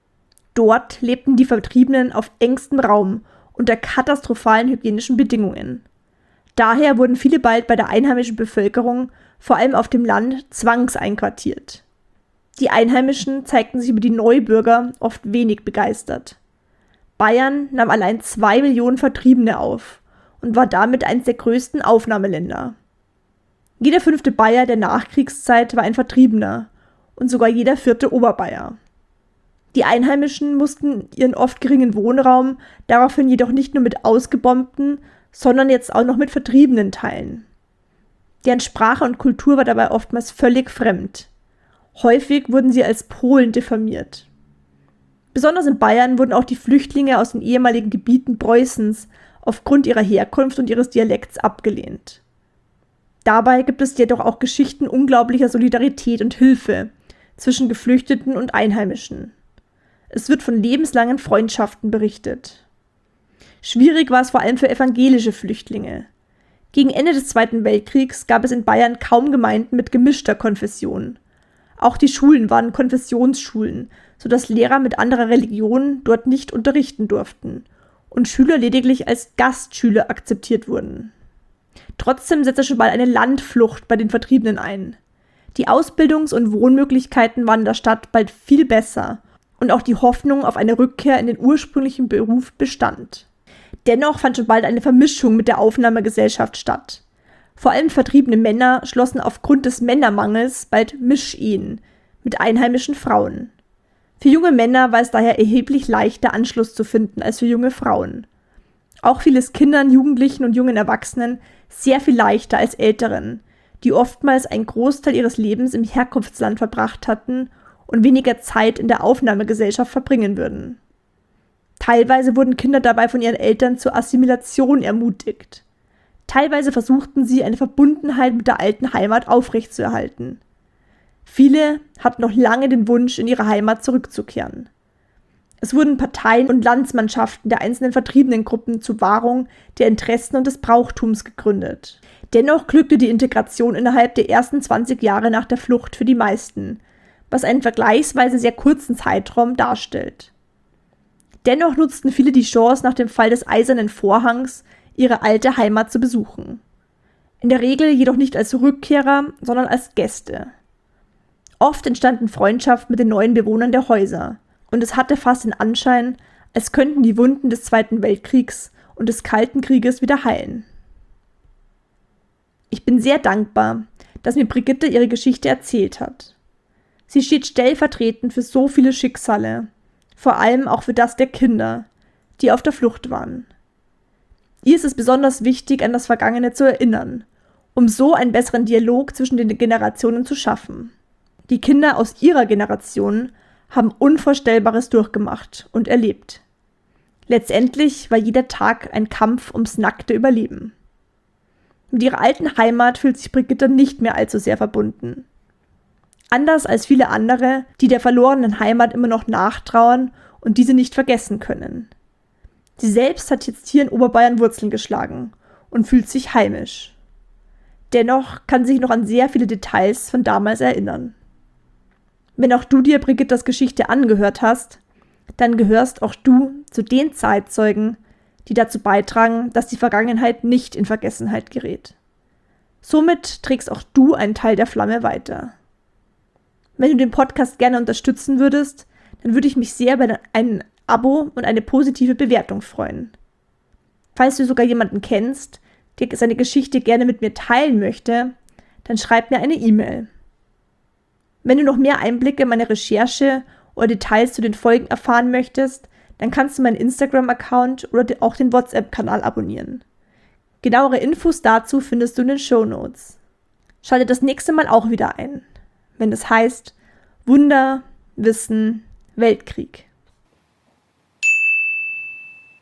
Dort lebten die Vertriebenen auf engstem Raum unter katastrophalen hygienischen Bedingungen. Daher wurden viele bald bei der einheimischen Bevölkerung, vor allem auf dem Land, zwangseinquartiert. Die Einheimischen zeigten sich über die Neubürger oft wenig begeistert. Bayern nahm allein 2 Millionen Vertriebene auf und war damit eines der größten Aufnahmeländer. Jeder 5. Bayer der Nachkriegszeit war ein Vertriebener und sogar jeder 4. Oberbayer. Die Einheimischen mussten ihren oft geringen Wohnraum daraufhin jedoch nicht nur mit Ausgebombten, sondern jetzt auch noch mit Vertriebenen teilen. Deren Sprache und Kultur war dabei oftmals völlig fremd. Häufig wurden sie als Polen diffamiert. Besonders in Bayern wurden auch die Flüchtlinge aus den ehemaligen Gebieten Preußens aufgrund ihrer Herkunft und ihres Dialekts abgelehnt. Dabei gibt es jedoch auch Geschichten unglaublicher Solidarität und Hilfe zwischen Geflüchteten und Einheimischen. Es wird von lebenslangen Freundschaften berichtet. Schwierig war es vor allem für evangelische Flüchtlinge. Gegen Ende des Zweiten Weltkriegs gab es in Bayern kaum Gemeinden mit gemischter Konfession. Auch die Schulen waren Konfessionsschulen, sodass Lehrer mit anderer Religion dort nicht unterrichten durften und Schüler lediglich als Gastschüler akzeptiert wurden. Trotzdem setzte schon bald eine Landflucht bei den Vertriebenen ein. Die Ausbildungs- und Wohnmöglichkeiten waren in der Stadt bald viel besser und auch die Hoffnung auf eine Rückkehr in den ursprünglichen Beruf bestand. Dennoch fand schon bald eine Vermischung mit der Aufnahmegesellschaft statt. Vor allem vertriebene Männer schlossen aufgrund des Männermangels bald Mischehen mit einheimischen Frauen. Für junge Männer war es daher erheblich leichter, Anschluss zu finden als für junge Frauen. Auch fiel es Kindern, Jugendlichen und jungen Erwachsenen sehr viel leichter als Älteren, die oftmals einen Großteil ihres Lebens im Herkunftsland verbracht hatten und weniger Zeit in der Aufnahmegesellschaft verbringen würden. Teilweise wurden Kinder dabei von ihren Eltern zur Assimilation ermutigt. Teilweise versuchten sie, eine Verbundenheit mit der alten Heimat aufrechtzuerhalten. Viele hatten noch lange den Wunsch, in ihre Heimat zurückzukehren. Es wurden Parteien und Landsmannschaften der einzelnen vertriebenen Gruppen zur Wahrung der Interessen und des Brauchtums gegründet. Dennoch glückte die Integration innerhalb der ersten 20 Jahre nach der Flucht für die meisten, was einen vergleichsweise sehr kurzen Zeitraum darstellt. Dennoch nutzten viele die Chance, nach dem Fall des Eisernen Vorhangs ihre alte Heimat zu besuchen. In der Regel jedoch nicht als Rückkehrer, sondern als Gäste. Oft entstanden Freundschaften mit den neuen Bewohnern der Häuser, und es hatte fast den Anschein, als könnten die Wunden des Zweiten Weltkriegs und des Kalten Krieges wieder heilen. Ich bin sehr dankbar, dass mir Brigitte ihre Geschichte erzählt hat. Sie steht stellvertretend für so viele Schicksale, vor allem auch für das der Kinder, die auf der Flucht waren. Ihr ist es besonders wichtig, an das Vergangene zu erinnern, um so einen besseren Dialog zwischen den Generationen zu schaffen. Die Kinder aus ihrer Generation haben Unvorstellbares durchgemacht und erlebt. Letztendlich war jeder Tag ein Kampf ums nackte Überleben. Mit ihrer alten Heimat fühlt sich Brigitte nicht mehr allzu sehr verbunden. Anders als viele andere, die der verlorenen Heimat immer noch nachtrauern und diese nicht vergessen können. Sie selbst hat jetzt hier in Oberbayern Wurzeln geschlagen und fühlt sich heimisch. Dennoch kann sie sich noch an sehr viele Details von damals erinnern. Wenn auch du dir Brigittas Geschichte angehört hast, dann gehörst auch du zu den Zeitzeugen, die dazu beitragen, dass die Vergangenheit nicht in Vergessenheit gerät. Somit trägst auch du einen Teil der Flamme weiter. Wenn du den Podcast gerne unterstützen würdest, dann würde ich mich sehr über ein Abo und eine positive Bewertung freuen. Falls du sogar jemanden kennst, der seine Geschichte gerne mit mir teilen möchte, dann schreib mir eine E-Mail. Wenn du noch mehr Einblicke in meine Recherche oder Details zu den Folgen erfahren möchtest, dann kannst du meinen Instagram-Account oder auch den WhatsApp-Kanal abonnieren. Genauere Infos dazu findest du in den Shownotes. Schalte das nächste Mal auch wieder ein, wenn es heißt Wunder, Wissen, Weltkrieg.